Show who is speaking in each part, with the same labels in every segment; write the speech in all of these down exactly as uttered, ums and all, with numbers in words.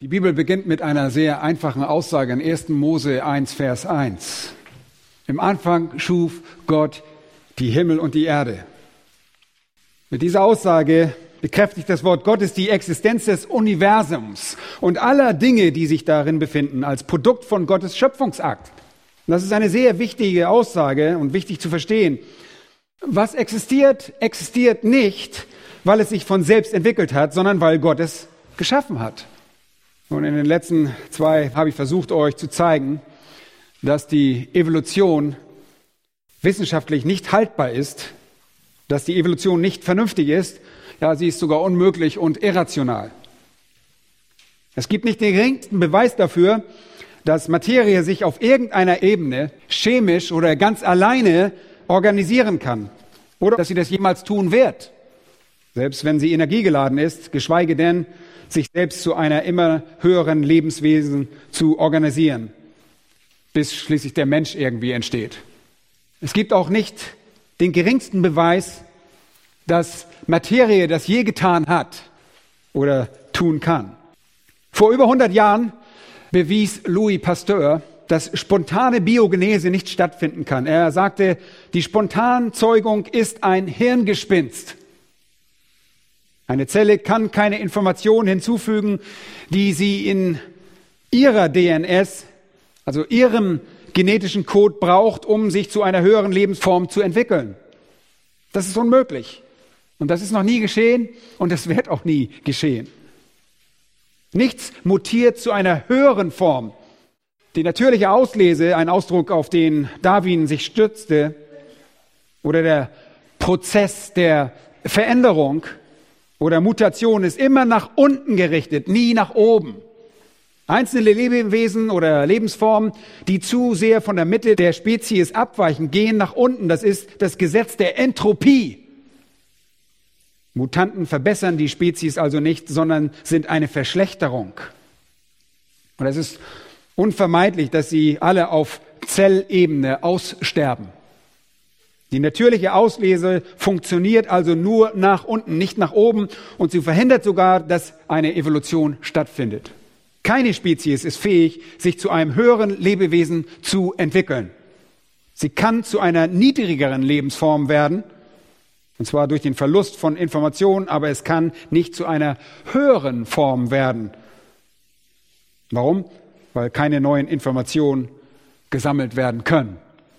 Speaker 1: Die Bibel beginnt mit einer sehr einfachen Aussage in ersten Mose eins, Vers eins. Im Anfang schuf Gott die Himmel und die Erde. Mit dieser Aussage bekräftigt das Wort Gottes die Existenz des Universums und aller Dinge, die sich darin befinden, als Produkt von Gottes Schöpfungsakt. Und das ist eine sehr wichtige Aussage und wichtig zu verstehen. Was existiert, existiert nicht, weil es sich von selbst entwickelt hat, sondern weil Gott es geschaffen hat. Und in den letzten zwei habe ich versucht, euch zu zeigen, dass die Evolution wissenschaftlich nicht haltbar ist, dass die Evolution nicht vernünftig ist, ja, sie ist sogar unmöglich und irrational. Es gibt nicht den geringsten Beweis dafür, dass Materie sich auf irgendeiner Ebene chemisch oder ganz alleine organisieren kann oder dass sie das jemals tun wird, selbst wenn sie energiegeladen ist, geschweige denn, sich selbst zu einer immer höheren Lebenswesen zu organisieren, bis schließlich der Mensch irgendwie entsteht. Es gibt auch nicht den geringsten Beweis, dass Materie das je getan hat oder tun kann. Vor über hundert Jahren bewies Louis Pasteur, dass spontane Biogenese nicht stattfinden kann. Er sagte, die Spontanzeugung ist ein Hirngespinst. Eine Zelle kann keine Information hinzufügen, die sie in ihrer D N S, also ihrem genetischen Code braucht, um sich zu einer höheren Lebensform zu entwickeln. Das ist unmöglich. Und das ist noch nie geschehen und das wird auch nie geschehen. Nichts mutiert zu einer höheren Form. Die natürliche Auslese, ein Ausdruck, auf den Darwin sich stützte, oder der Prozess der Veränderung oder Mutation ist immer nach unten gerichtet, nie nach oben. Einzelne Lebewesen oder Lebensformen, die zu sehr von der Mitte der Spezies abweichen, gehen nach unten. Das ist das Gesetz der Entropie. Mutanten verbessern die Spezies also nicht, sondern sind eine Verschlechterung. Und es ist unvermeidlich, dass sie alle auf Zellebene aussterben. Die natürliche Auslese funktioniert also nur nach unten, nicht nach oben, und sie verhindert sogar, dass eine Evolution stattfindet. Keine Spezies ist fähig, sich zu einem höheren Lebewesen zu entwickeln. Sie kann zu einer niedrigeren Lebensform werden, und zwar durch den Verlust von Informationen, aber es kann nicht zu einer höheren Form werden. Warum? Weil keine neuen Informationen gesammelt werden können.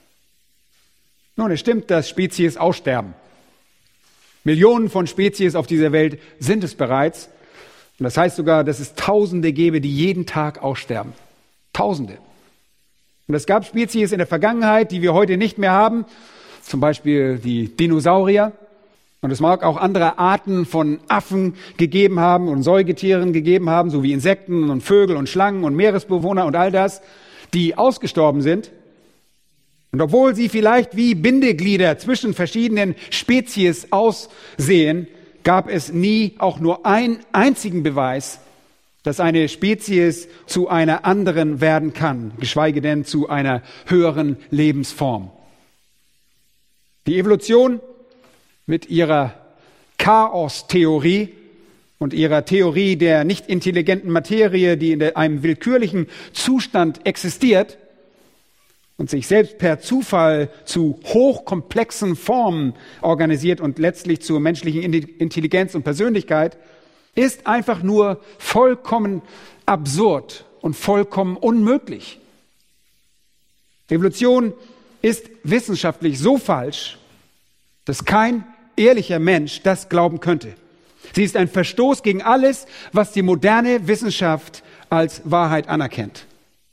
Speaker 1: Nun, es stimmt, dass Spezies aussterben. Millionen von Spezies auf dieser Welt sind es bereits. Und das heißt sogar, dass es Tausende gäbe, die jeden Tag aussterben. Tausende. Und es gab Spezies in der Vergangenheit, die wir heute nicht mehr haben. Zum Beispiel die Dinosaurier. Und es mag auch andere Arten von Affen gegeben haben und Säugetieren gegeben haben, so wie Insekten und Vögel und Schlangen und Meeresbewohner und all das, die ausgestorben sind. Und obwohl sie vielleicht wie Bindeglieder zwischen verschiedenen Spezies aussehen, gab es nie auch nur einen einzigen Beweis, dass eine Spezies zu einer anderen werden kann, geschweige denn zu einer höheren Lebensform. Die Evolution mit ihrer Chaos-Theorie und ihrer Theorie der nicht intelligenten Materie, die in einem willkürlichen Zustand existiert und sich selbst per Zufall zu hochkomplexen Formen organisiert und letztlich zur menschlichen Intelligenz und Persönlichkeit, ist einfach nur vollkommen absurd und vollkommen unmöglich. Evolution ist wissenschaftlich so falsch, dass kein ehrlicher Mensch das glauben könnte. Sie ist ein Verstoß gegen alles, was die moderne Wissenschaft als Wahrheit anerkennt.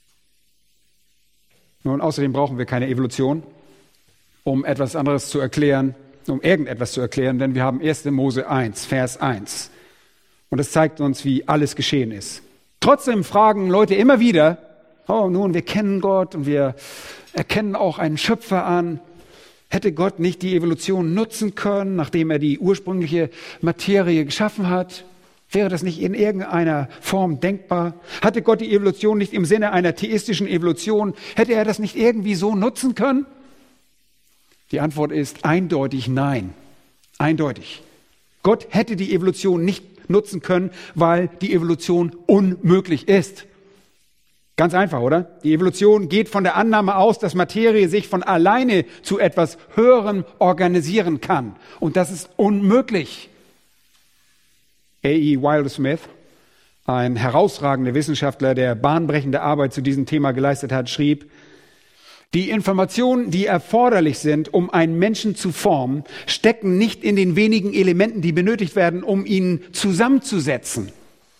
Speaker 1: Nun, außerdem brauchen wir keine Evolution, um etwas anderes zu erklären, um irgendetwas zu erklären, denn wir haben ersten Mose eins, Vers eins. Und das zeigt uns, wie alles geschehen ist. Trotzdem fragen Leute immer wieder, oh, nun, wir kennen Gott und wir erkennen auch einen Schöpfer an. Hätte Gott nicht die Evolution nutzen können, nachdem er die ursprüngliche Materie geschaffen hat? Wäre das nicht in irgendeiner Form denkbar? Hatte Gott die Evolution nicht im Sinne einer theistischen Evolution, hätte er das nicht irgendwie so nutzen können? Die Antwort ist eindeutig nein. Eindeutig. Gott hätte die Evolution nicht nutzen können, weil die Evolution unmöglich ist. Ganz einfach, oder? Die Evolution geht von der Annahme aus, dass Materie sich von alleine zu etwas Höherem organisieren kann. Und das ist unmöglich. A E Wilder-Smith, ein herausragender Wissenschaftler, der bahnbrechende Arbeit zu diesem Thema geleistet hat, schrieb: Die Informationen, die erforderlich sind, um einen Menschen zu formen, stecken nicht in den wenigen Elementen, die benötigt werden, um ihn zusammenzusetzen.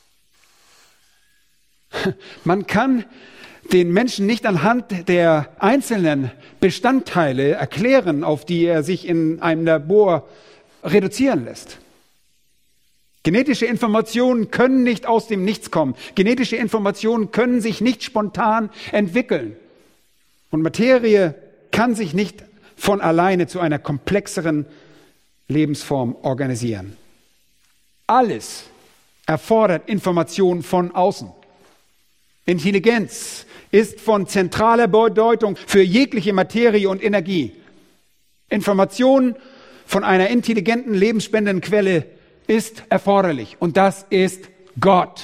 Speaker 1: Man kann den Menschen nicht anhand der einzelnen Bestandteile erklären, auf die er sich in einem Labor reduzieren lässt. Genetische Informationen können nicht aus dem Nichts kommen. Genetische Informationen können sich nicht spontan entwickeln. Und Materie kann sich nicht von alleine zu einer komplexeren Lebensform organisieren. Alles erfordert Information von außen. Intelligenz ist von zentraler Bedeutung für jegliche Materie und Energie. Information von einer intelligenten, lebensspendenden Quelle ist erforderlich. Und das ist Gott.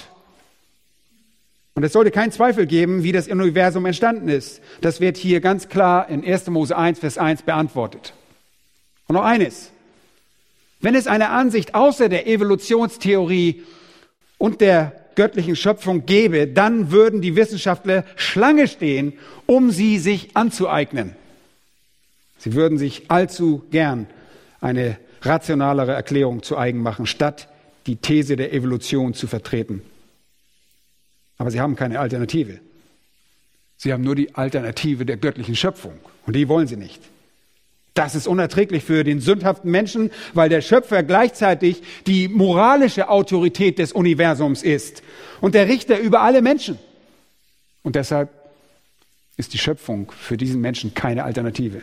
Speaker 1: Und es sollte keinen Zweifel geben, wie das Universum entstanden ist. Das wird hier ganz klar in erster Mose eins, Vers eins beantwortet. Und noch eines. Wenn es eine Ansicht außer der Evolutionstheorie und der göttlichen Schöpfung gäbe, dann würden die Wissenschaftler Schlange stehen, um sie sich anzueignen. Sie würden sich allzu gern eine rationalere Erklärung zu eigen machen, statt die These der Evolution zu vertreten. Aber sie haben keine Alternative. Sie haben nur die Alternative der göttlichen Schöpfung. Und die wollen sie nicht. Das ist unerträglich für den sündhaften Menschen, weil der Schöpfer gleichzeitig die moralische Autorität des Universums ist und der Richter über alle Menschen. Und deshalb ist die Schöpfung für diesen Menschen keine Alternative.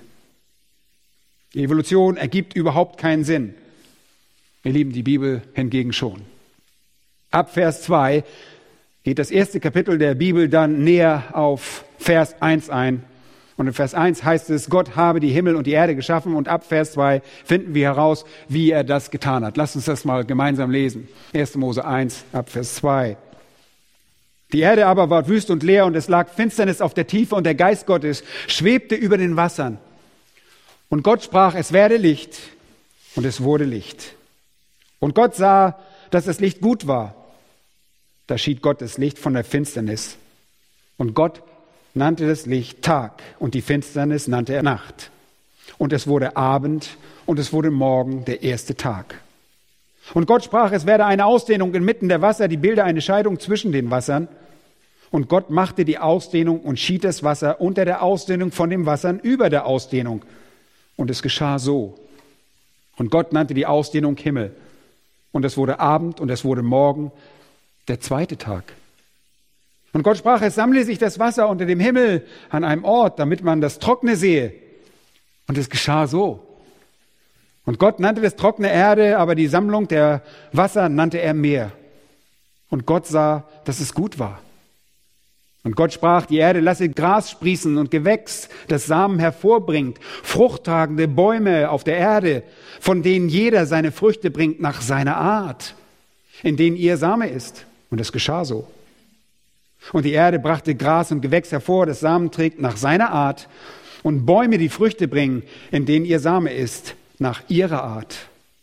Speaker 1: Die Evolution ergibt überhaupt keinen Sinn. Ihr Lieben, die Bibel hingegen schon. Ab Vers zwei geht das erste Kapitel der Bibel dann näher auf Vers eins ein. Und in Vers eins heißt es, Gott habe die Himmel und die Erde geschaffen. Und ab Vers zwei finden wir heraus, wie er das getan hat. Lasst uns das mal gemeinsam lesen. erster Mose eins, ab Vers zwei. Die Erde aber war wüst und leer und es lag Finsternis auf der Tiefe und der Geist Gottes schwebte über den Wassern. Und Gott sprach, es werde Licht. Und es wurde Licht. Und Gott sah, dass das Licht gut war. Da schied Gott das Licht von der Finsternis. Und Gott nannte das Licht Tag und die Finsternis nannte er Nacht. Und es wurde Abend und es wurde Morgen, der erste Tag. Und Gott sprach, es werde eine Ausdehnung inmitten der Wasser, die bilde eine Scheidung zwischen den Wassern. Und Gott machte die Ausdehnung und schied das Wasser unter der Ausdehnung von den Wassern über der Ausdehnung. Und es geschah so. Und Gott nannte die Ausdehnung Himmel. Und es wurde Abend und es wurde Morgen, der zweite Tag. Und Gott sprach, es sammle sich das Wasser unter dem Himmel an einem Ort, damit man das Trockene sehe. Und es geschah so. Und Gott nannte das Trockene Erde, aber die Sammlung der Wasser nannte er Meer. Und Gott sah, dass es gut war. Und Gott sprach, die Erde lasse Gras sprießen und Gewächs, das Samen hervorbringt, fruchttragende Bäume auf der Erde, von denen jeder seine Früchte bringt nach seiner Art, in denen ihr Same ist. Und es geschah so. Und die Erde brachte Gras und Gewächs hervor, das Samen trägt nach seiner Art, und Bäume, die Früchte bringen, in denen ihr Same ist, nach ihrer Art.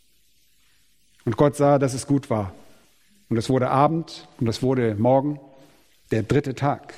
Speaker 1: Und Gott sah, dass es gut war. Und es wurde Abend und es wurde Morgen, der dritte Tag.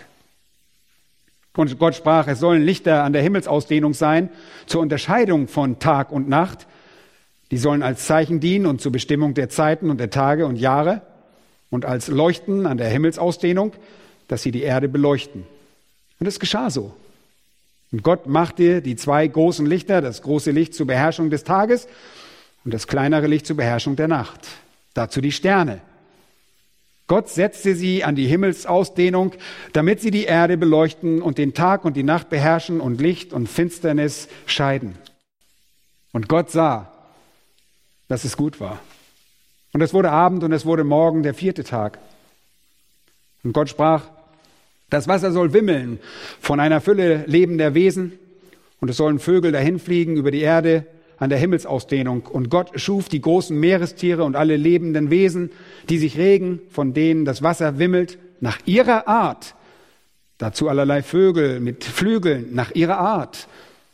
Speaker 1: Und Gott sprach, es sollen Lichter an der Himmelsausdehnung sein, zur Unterscheidung von Tag und Nacht. Die sollen als Zeichen dienen und zur Bestimmung der Zeiten und der Tage und Jahre und als Leuchten an der Himmelsausdehnung, dass sie die Erde beleuchten. Und es geschah so. Und Gott machte die zwei großen Lichter, das große Licht zur Beherrschung des Tages und das kleinere Licht zur Beherrschung der Nacht. Dazu die Sterne. Gott setzte sie an die Himmelsausdehnung, damit sie die Erde beleuchten und den Tag und die Nacht beherrschen und Licht und Finsternis scheiden. Und Gott sah, dass es gut war. Und es wurde Abend und es wurde Morgen, der vierte Tag. Und Gott sprach, das Wasser soll wimmeln von einer Fülle lebender Wesen und es sollen Vögel dahinfliegen über die Erde an der Himmelsausdehnung. Und Gott schuf die großen Meerestiere und alle lebenden Wesen, die sich regen, von denen das Wasser wimmelt, nach ihrer Art. Dazu allerlei Vögel mit Flügeln, nach ihrer Art.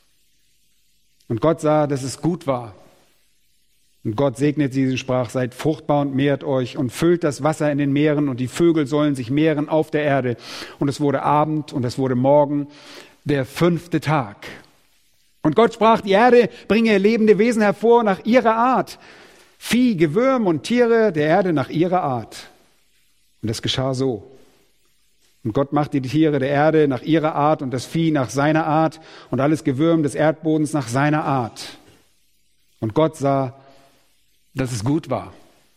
Speaker 1: Und Gott sah, dass es gut war. Und Gott segnet sie und sprach, seid fruchtbar und mehrt euch und füllt das Wasser in den Meeren und die Vögel sollen sich mehren auf der Erde. Und es wurde Abend und es wurde Morgen, der fünfte Tag. Und Gott sprach, die Erde bringe lebende Wesen hervor nach ihrer Art. Vieh, Gewürm und Tiere der Erde nach ihrer Art. Und es geschah so. Und Gott machte die Tiere der Erde nach ihrer Art und das Vieh nach seiner Art und alles Gewürm des Erdbodens nach seiner Art. Und Gott sah, dass es gut war.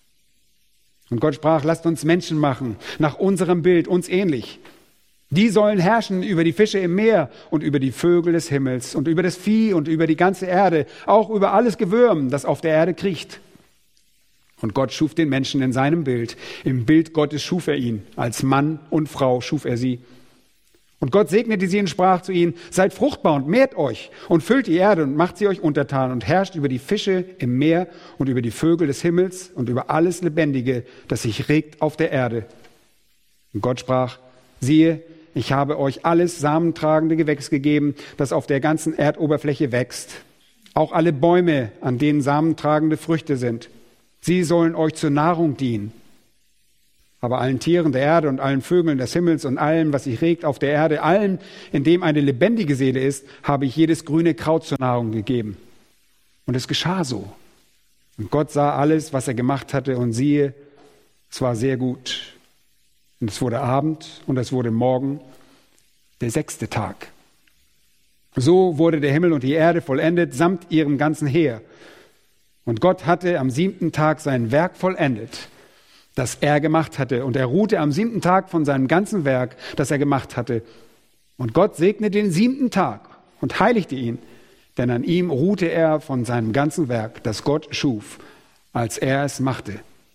Speaker 1: Und Gott sprach, lasst uns Menschen machen, nach unserem Bild, uns ähnlich. Die sollen herrschen über die Fische im Meer und über die Vögel des Himmels und über das Vieh und über die ganze Erde, auch über alles Gewürm, das auf der Erde kriecht. Und Gott schuf den Menschen in seinem Bild. Im Bild Gottes schuf er ihn. Als Mann und Frau schuf er sie. Und Gott segnete sie und sprach zu ihnen, seid fruchtbar und mehrt euch und füllt die Erde und macht sie euch untertan und herrscht über die Fische im Meer und über die Vögel des Himmels und über alles Lebendige, das sich regt auf der Erde. Und Gott sprach, siehe, ich habe euch alles samentragende Gewächs gegeben, das auf der ganzen Erdoberfläche wächst. Auch alle Bäume, an denen samentragende Früchte sind. Sie sollen euch zur Nahrung dienen. Aber allen Tieren der Erde und allen Vögeln des Himmels und allem, was sich regt auf der Erde, allem, in dem eine lebendige Seele ist, habe ich jedes grüne Kraut zur Nahrung gegeben. Und es geschah so. Und Gott sah alles, was er gemacht hatte, und siehe, es war sehr gut. Und es wurde Abend und es wurde Morgen, der sechste Tag. So wurde der Himmel und die Erde vollendet, samt ihrem ganzen Heer. Und Gott hatte am siebten Tag sein Werk vollendet, das er gemacht hatte. Und er ruhte am siebten Tag von seinem ganzen Werk, das er gemacht hatte. Und Gott segnete den siebten Tag und heiligte ihn, denn an ihm ruhte er von seinem ganzen Werk, das Gott schuf, als er es machte.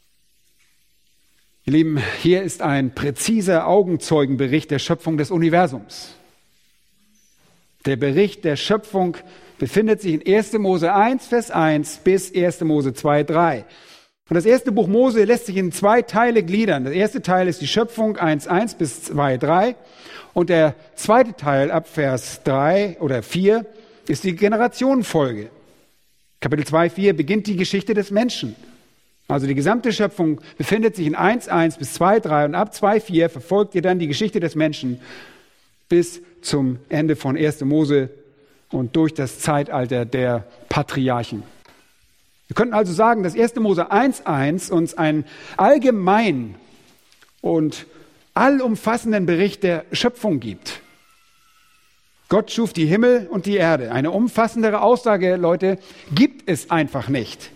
Speaker 1: Ihr Lieben, hier ist ein präziser Augenzeugenbericht der Schöpfung des Universums. Der Bericht der Schöpfung befindet sich in erster Mose eins, Vers eins bis erster Mose zwei, drei. Und das erste Buch Mose lässt sich in zwei Teile gliedern. Der erste Teil ist die Schöpfung eins, eins bis zwei, drei. Und der zweite Teil ab Vers drei oder vier ist die Generationenfolge. Kapitel zwei, vier beginnt die Geschichte des Menschen. Also die gesamte Schöpfung befindet sich in eins, eins bis zwei, drei und ab zwei, vier verfolgt ihr dann die Geschichte des Menschen bis zum Ende von erster Mose und durch das Zeitalter der Patriarchen. Wir könnten also sagen, dass erster Mose eins, eins uns einen allgemeinen und allumfassenden Bericht der Schöpfung gibt. Gott schuf die Himmel und die Erde. Eine umfassendere Aussage, Leute, gibt es einfach nicht.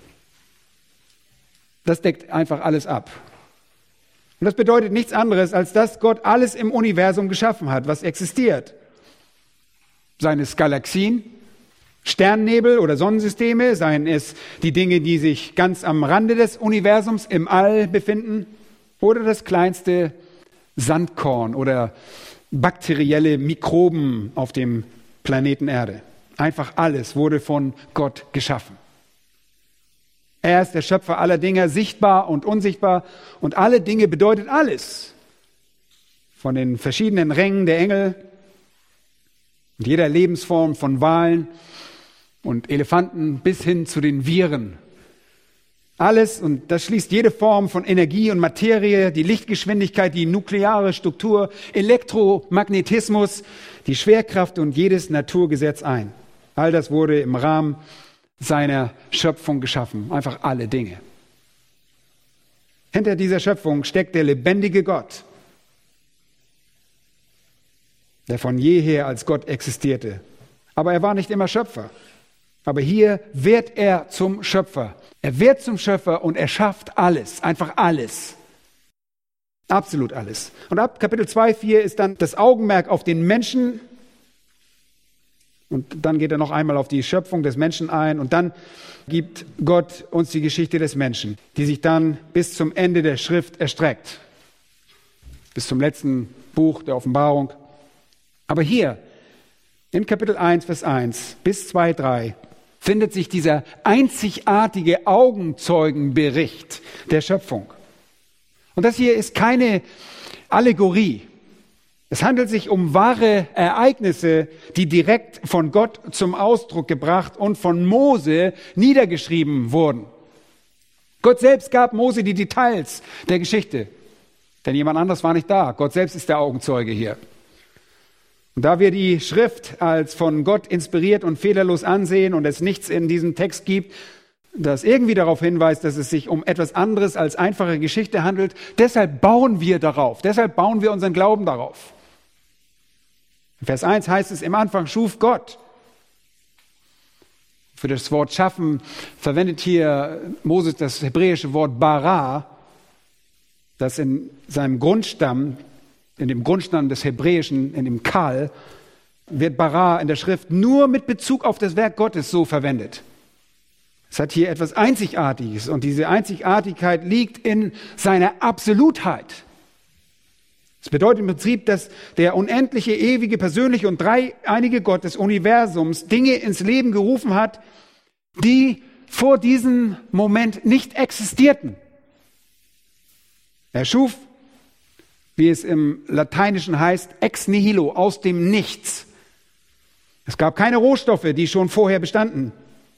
Speaker 1: Das deckt einfach alles ab. Und das bedeutet nichts anderes, als dass Gott alles im Universum geschaffen hat, was existiert. Seien es Galaxien, Sternnebel oder Sonnensysteme, seien es die Dinge, die sich ganz am Rande des Universums im All befinden, oder das kleinste Sandkorn oder bakterielle Mikroben auf dem Planeten Erde. Einfach alles wurde von Gott geschaffen. Er ist der Schöpfer aller Dinge, sichtbar und unsichtbar. Und alle Dinge bedeutet alles. Von den verschiedenen Rängen der Engel und jeder Lebensform von Walen und Elefanten bis hin zu den Viren. Alles, und das schließt jede Form von Energie und Materie, die Lichtgeschwindigkeit, die nukleare Struktur, Elektromagnetismus, die Schwerkraft und jedes Naturgesetz ein. All das wurde im Rahmen seiner Schöpfung geschaffen. Einfach alle Dinge. Hinter dieser Schöpfung steckt der lebendige Gott, der von jeher als Gott existierte. Aber er war nicht immer Schöpfer. Aber hier wird er zum Schöpfer. Er wird zum Schöpfer und er schafft alles, einfach alles. Absolut alles. Und ab Kapitel zwei, vier ist dann das Augenmerk auf den Menschen. Und dann geht er noch einmal auf die Schöpfung des Menschen ein. Und dann gibt Gott uns die Geschichte des Menschen, die sich dann bis zum Ende der Schrift erstreckt. Bis zum letzten Buch der Offenbarung. Aber hier, in Kapitel eins, Vers eins bis zwei, drei, findet sich dieser einzigartige Augenzeugenbericht der Schöpfung. Und das hier ist keine Allegorie. Es handelt sich um wahre Ereignisse, die direkt von Gott zum Ausdruck gebracht und von Mose niedergeschrieben wurden. Gott selbst gab Mose die Details der Geschichte, denn jemand anderes war nicht da. Gott selbst ist der Augenzeuge hier. Und da wir die Schrift als von Gott inspiriert und fehlerlos ansehen und es nichts in diesem Text gibt, das irgendwie darauf hinweist, dass es sich um etwas anderes als einfache Geschichte handelt, deshalb bauen wir darauf, deshalb bauen wir unseren Glauben darauf. In Vers eins heißt es, im Anfang schuf Gott. Für das Wort schaffen verwendet hier Moses das hebräische Wort bara, das in seinem Grundstamm, in dem Grundstamm des Hebräischen, in dem Kal, wird bara in der Schrift nur mit Bezug auf das Werk Gottes so verwendet. Es hat hier etwas Einzigartiges und diese Einzigartigkeit liegt in seiner Absolutheit. Das bedeutet im Prinzip, dass der unendliche, ewige, persönliche und dreieinige Gott des Universums Dinge ins Leben gerufen hat, die vor diesem Moment nicht existierten. Er schuf, wie es im Lateinischen heißt, ex nihilo, aus dem Nichts. Es gab keine Rohstoffe, die schon vorher bestanden.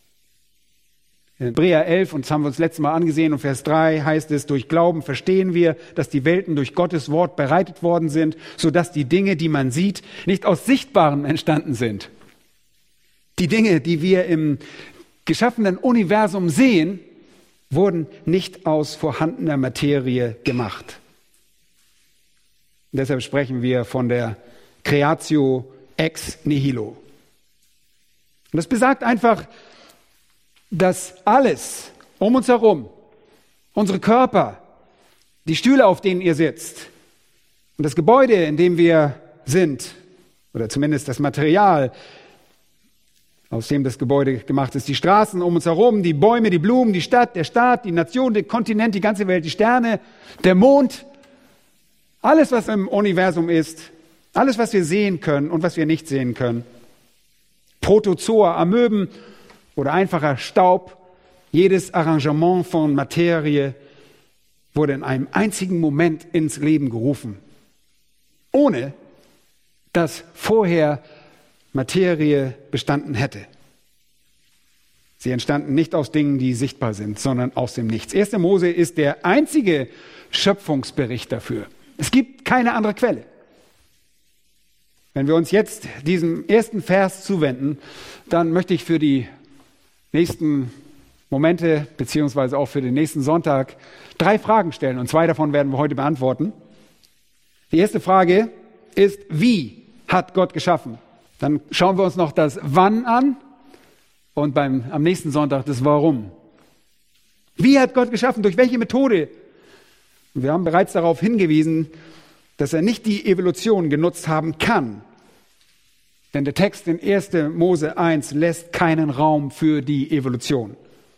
Speaker 1: In Hebräer elf, und das haben wir uns letztes Mal angesehen, und Vers drei heißt es, durch Glauben verstehen wir, dass die Welten durch Gottes Wort bereitet worden sind, sodass die Dinge, die man sieht, nicht aus Sichtbarem entstanden sind. Die Dinge, die wir im geschaffenen Universum sehen, wurden nicht aus vorhandener Materie gemacht. Und deshalb sprechen wir von der Creatio ex nihilo. Und das besagt einfach, dass alles um uns herum, unsere Körper, die Stühle, auf denen ihr sitzt und das Gebäude, in dem wir sind, oder zumindest das Material, aus dem das Gebäude gemacht ist, die Straßen um uns herum, die Bäume, die Blumen, die Stadt, der Staat, die Nation, der Kontinent, die ganze Welt, die Sterne, der Mond, alles, was im Universum ist, alles, was wir sehen können und was wir nicht sehen können. Protozoa, Amöben oder einfacher Staub, jedes Arrangement von Materie wurde in einem einzigen Moment ins Leben gerufen, ohne dass vorher Materie bestanden hätte. Sie entstanden nicht aus Dingen, die sichtbar sind, sondern aus dem Nichts. erster Mose ist der einzige Schöpfungsbericht dafür. Es gibt keine andere Quelle. Wenn wir uns jetzt diesem ersten Vers zuwenden, dann möchte ich für die nächsten Momente, beziehungsweise auch für den nächsten Sonntag, drei Fragen stellen. Und zwei davon werden wir heute beantworten. Die erste Frage ist, wie hat Gott geschaffen? Dann schauen wir uns noch das Wann an und beim, am nächsten Sonntag das Warum. Wie hat Gott geschaffen? Durch welche Methode? Und wir haben bereits darauf hingewiesen, dass er nicht die Evolution genutzt haben kann. Denn der Text in erster Mose eins lässt keinen Raum für die Evolution.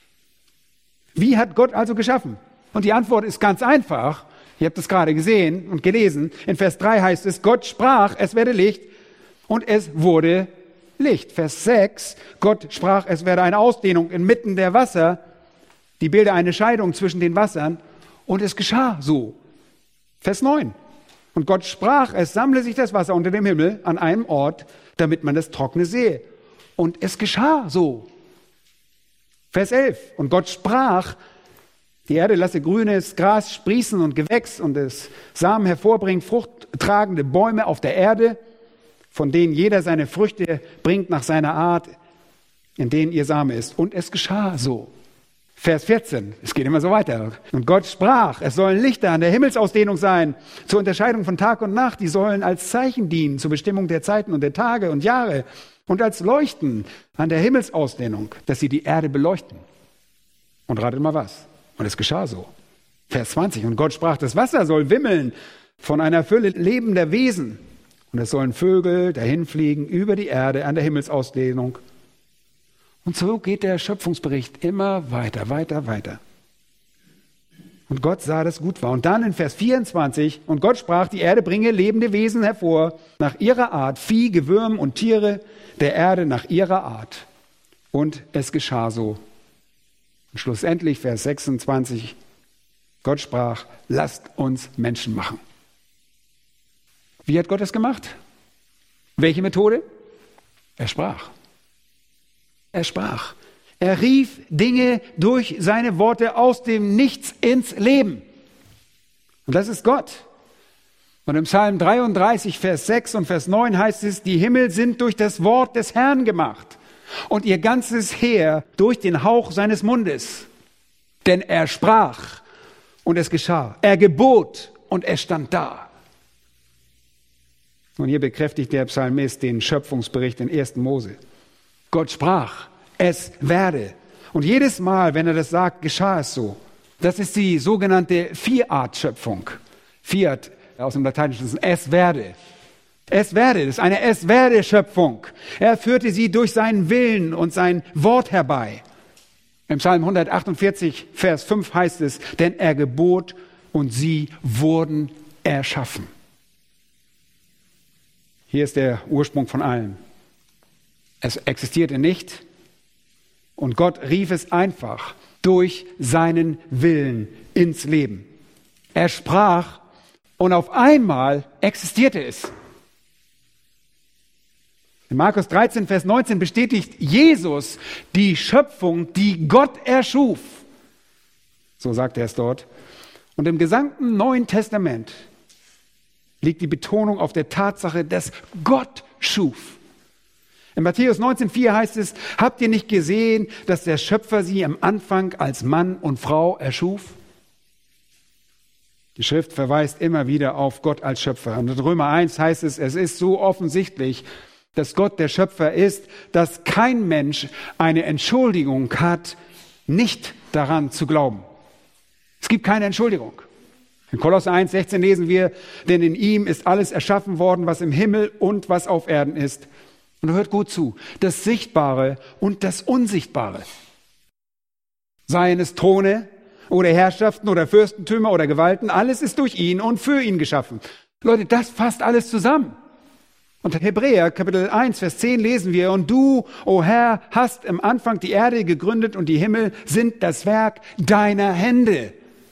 Speaker 1: Wie hat Gott also geschaffen? Und die Antwort ist ganz einfach. Ihr habt es gerade gesehen und gelesen. In Vers drei heißt es, Gott sprach, es werde Licht. Und es wurde Licht. Vers sechs, Gott sprach, es werde eine Ausdehnung inmitten der Wasser, die bilde eine Scheidung zwischen den Wassern, und es geschah so. Vers neun, und Gott sprach, es sammle sich das Wasser unter dem Himmel an einem Ort, damit man das Trockene sehe. Und es geschah so. Vers elf, und Gott sprach, die Erde lasse grünes Gras sprießen und Gewächs und es Samen hervorbringen, fruchttragende Bäume auf der Erde, von denen jeder seine Früchte bringt nach seiner Art, in denen ihr Same ist. Und es geschah so. Vers vierzehn, es geht immer so weiter. Und Gott sprach, es sollen Lichter an der Himmelsausdehnung sein, zur Unterscheidung von Tag und Nacht. Die sollen als Zeichen dienen, zur Bestimmung der Zeiten und der Tage und Jahre. Und als Leuchten an der Himmelsausdehnung, dass sie die Erde beleuchten. Und ratet mal was. Und es geschah so. Vers zwanzig, und Gott sprach, das Wasser soll wimmeln von einer Fülle lebender Wesen. Und es sollen Vögel dahinfliegen über die Erde an der Himmelsausdehnung. Und so geht der Schöpfungsbericht immer weiter, weiter, weiter. Und Gott sah, dass gut war. Und dann in Vers vierundzwanzig, und Gott sprach, die Erde bringe lebende Wesen hervor, nach ihrer Art, Vieh, Gewürm und Tiere der Erde nach ihrer Art. Und es geschah so. Und schlussendlich, Vers sechsundzwanzig, Gott sprach, lasst uns Menschen machen. Wie hat Gott das gemacht? Welche Methode? Er sprach. Er sprach. Er rief Dinge durch seine Worte aus dem Nichts ins Leben. Und das ist Gott. Und im Psalm dreiunddreißig, Vers sechs und Vers neun heißt es, die Himmel sind durch das Wort des Herrn gemacht und ihr ganzes Heer durch den Hauch seines Mundes. Denn er sprach und es geschah. Er gebot und es stand da. Und hier bekräftigt der Psalmist den Schöpfungsbericht in ersten Mose. Gott sprach, es werde. Und jedes Mal, wenn er das sagt, geschah es so. Das ist die sogenannte Fiat-Schöpfung. Fiat aus dem Lateinischen ist es werde. Es werde, das ist eine Es werde Schöpfung. Er führte sie durch seinen Willen und sein Wort herbei. Im Psalm hundertachtundvierzig, Vers fünf heißt es, denn er gebot und sie wurden erschaffen. Hier ist der Ursprung von allem. Es existierte nicht und Gott rief es einfach durch seinen Willen ins Leben. Er sprach und auf einmal existierte es. In Markus dreizehn, Vers neunzehn bestätigt Jesus die Schöpfung, die Gott erschuf. So sagt er es dort. Und im gesamten Neuen Testament liegt die Betonung auf der Tatsache, dass Gott schuf. In Matthäus neunzehn, vier heißt es, habt ihr nicht gesehen, dass der Schöpfer sie am Anfang als Mann und Frau erschuf? Die Schrift verweist immer wieder auf Gott als Schöpfer. Und in Römer eins heißt es, es ist so offensichtlich, dass Gott der Schöpfer ist, dass kein Mensch eine Entschuldigung hat, nicht daran zu glauben. Es gibt keine Entschuldigung. In Kolosser eins, sechzehn lesen wir, denn in ihm ist alles erschaffen worden, was im Himmel und was auf Erden ist. Und hört gut zu, das Sichtbare und das Unsichtbare. Seien es Throne oder Herrschaften oder Fürstentümer oder Gewalten, alles ist durch ihn und für ihn geschaffen. Leute, das fasst alles zusammen. Und in Hebräer Kapitel eins, Vers zehn lesen wir, und du, o Herr, hast am Anfang die Erde gegründet und die Himmel sind das Werk deiner Hände.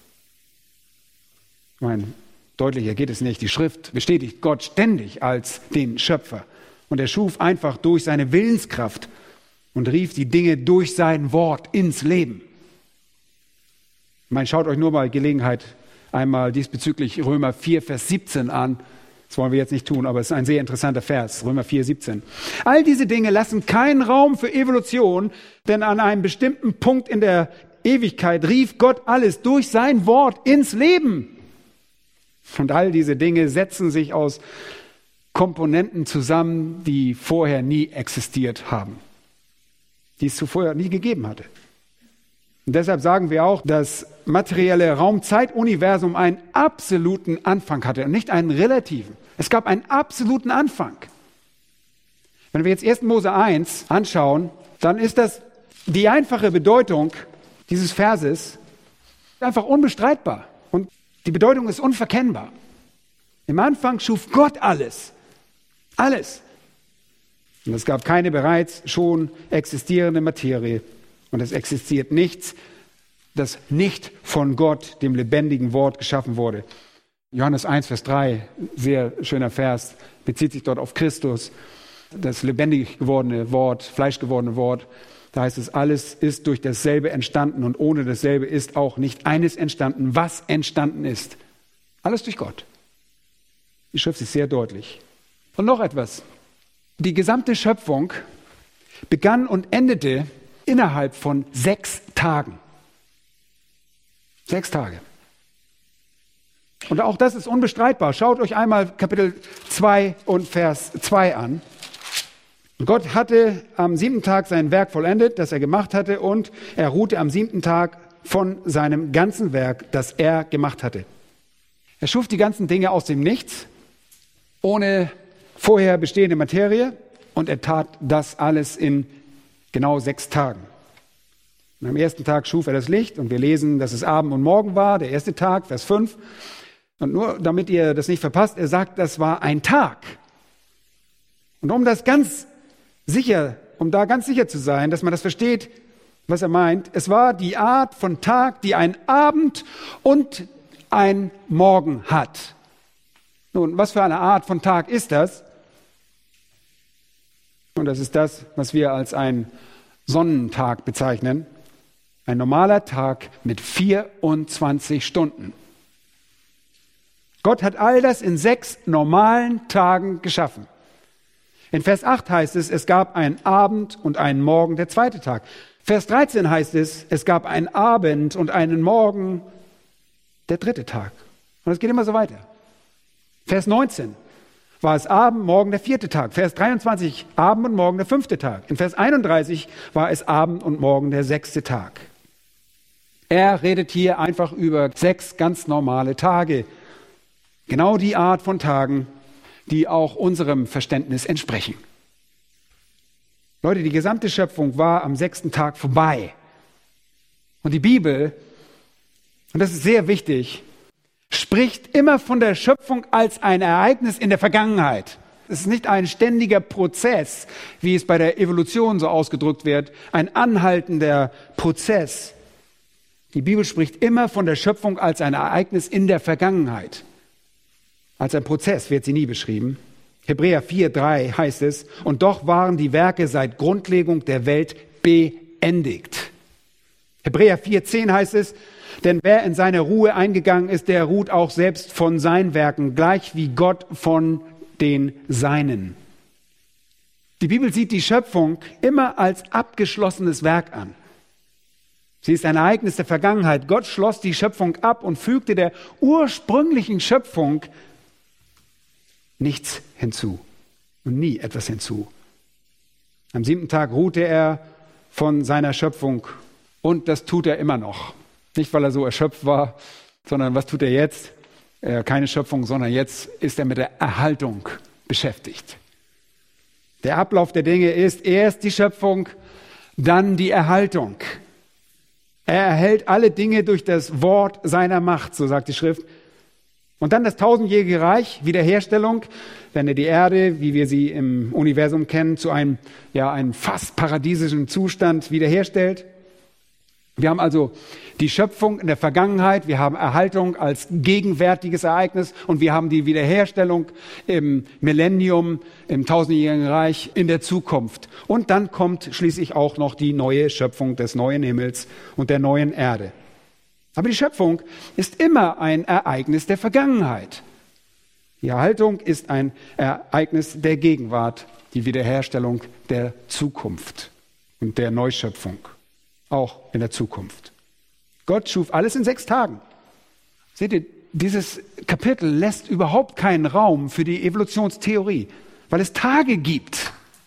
Speaker 1: Ich meine, deutlicher geht es nicht. Die Schrift bestätigt Gott ständig als den Schöpfer. Und er schuf einfach durch seine Willenskraft und rief die Dinge durch sein Wort ins Leben. Ich meine, schaut euch nur mal Gelegenheit einmal diesbezüglich Römer vier, Vers siebzehn an. Das wollen wir jetzt nicht tun, aber es ist ein sehr interessanter Vers, Römer vier, siebzehn. All diese Dinge lassen keinen Raum für Evolution, denn an einem bestimmten Punkt in der Ewigkeit rief Gott alles durch sein Wort ins Leben. Und all diese Dinge setzen sich aus Komponenten zusammen, die vorher nie existiert haben, die es zuvor nie gegeben hatte. Und deshalb sagen wir auch, das materielle Raum-Zeit-Universum einen absoluten Anfang hatte und nicht einen relativen. Es gab einen absoluten Anfang. Wenn wir jetzt ersten Mose eins anschauen, dann ist das die einfache Bedeutung dieses Verses einfach unbestreitbar. Und die Bedeutung ist unverkennbar. Im Anfang schuf Gott alles. Alles. Und es gab keine bereits schon existierende Materie. Und es existiert nichts, das nicht von Gott, dem lebendigen Wort, geschaffen wurde. Johannes eins, Vers drei, sehr schöner Vers, bezieht sich dort auf Christus, das lebendig gewordene Wort, fleischgewordene Wort. Da heißt es, alles ist durch dasselbe entstanden und ohne dasselbe ist auch nicht eines entstanden, was entstanden ist. Alles durch Gott. Die Schrift ist sehr deutlich. Und noch etwas. Die gesamte Schöpfung begann und endete innerhalb von sechs Tagen. Sechs Tage. Und auch das ist unbestreitbar. Schaut euch einmal Kapitel zwei und Vers zwei an. Und Gott hatte am siebten Tag sein Werk vollendet, das er gemacht hatte, und er ruhte am siebten Tag von seinem ganzen Werk, das er gemacht hatte. Er schuf die ganzen Dinge aus dem Nichts, ohne vorher bestehende Materie, und er tat das alles in genau sechs Tagen. Und am ersten Tag schuf er das Licht, und wir lesen, dass es Abend und Morgen war, der erste Tag, Vers fünf. Und nur damit ihr das nicht verpasst, er sagt, das war ein Tag. Und um das ganz sicher um da ganz sicher zu sein, dass man das versteht, was er meint. Es war die Art von Tag, die einen Abend und ein Morgen hat. Nun, was für eine Art von Tag ist das? Und das ist das, was wir als einen Sonnentag bezeichnen. Ein normaler Tag mit vierundzwanzig Stunden. Gott hat all das in sechs normalen Tagen geschaffen. In Vers acht heißt es, es gab einen Abend und einen Morgen, der zweite Tag. Vers dreizehn heißt es, es gab einen Abend und einen Morgen, der dritte Tag. Und es geht immer so weiter. Vers neunzehn war es Abend, Morgen, der vierte Tag. Vers dreiundzwanzig, Abend und Morgen, der fünfte Tag. In Vers einunddreißig war es Abend und Morgen, der sechste Tag. Er redet hier einfach über sechs ganz normale Tage. Genau die Art von Tagen, die auch unserem Verständnis entsprechen. Leute, die gesamte Schöpfung war am sechsten Tag vorbei. Und die Bibel, und das ist sehr wichtig, spricht immer von der Schöpfung als ein Ereignis in der Vergangenheit. Es ist nicht ein ständiger Prozess, wie es bei der Evolution so ausgedrückt wird, ein anhaltender Prozess. Die Bibel spricht immer von der Schöpfung als ein Ereignis in der Vergangenheit. Als ein Prozess wird sie nie beschrieben. Hebräer vier drei heißt es, und doch waren die Werke seit Grundlegung der Welt beendigt. Hebräer vier zehn heißt es, denn wer in seine Ruhe eingegangen ist, der ruht auch selbst von seinen Werken, gleich wie Gott von den Seinen. Die Bibel sieht die Schöpfung immer als abgeschlossenes Werk an. Sie ist ein Ereignis der Vergangenheit. Gott schloss die Schöpfung ab und fügte der ursprünglichen Schöpfung nichts hinzu und nie etwas hinzu. Am siebten Tag ruhte er von seiner Schöpfung und das tut er immer noch. Nicht, weil er so erschöpft war, sondern was tut er jetzt? Äh, keine Schöpfung, sondern jetzt ist er mit der Erhaltung beschäftigt. Der Ablauf der Dinge ist erst die Schöpfung, dann die Erhaltung. Er erhält alle Dinge durch das Wort seiner Macht, so sagt die Schrift. Und dann das tausendjährige Reich, Wiederherstellung, wenn er die Erde, wie wir sie im Universum kennen, zu einem, ja, einem fast paradiesischen Zustand wiederherstellt. Wir haben also die Schöpfung in der Vergangenheit, wir haben Erhaltung als gegenwärtiges Ereignis und wir haben die Wiederherstellung im Millennium, im tausendjährigen Reich in der Zukunft. Und dann kommt schließlich auch noch die neue Schöpfung des neuen Himmels und der neuen Erde. Aber die Schöpfung ist immer ein Ereignis der Vergangenheit. Die Erhaltung ist ein Ereignis der Gegenwart, die Wiederherstellung der Zukunft und der Neuschöpfung. Auch in der Zukunft. Gott schuf alles in sechs Tagen. Seht ihr, dieses Kapitel lässt überhaupt keinen Raum für die Evolutionstheorie, weil es Tage gibt.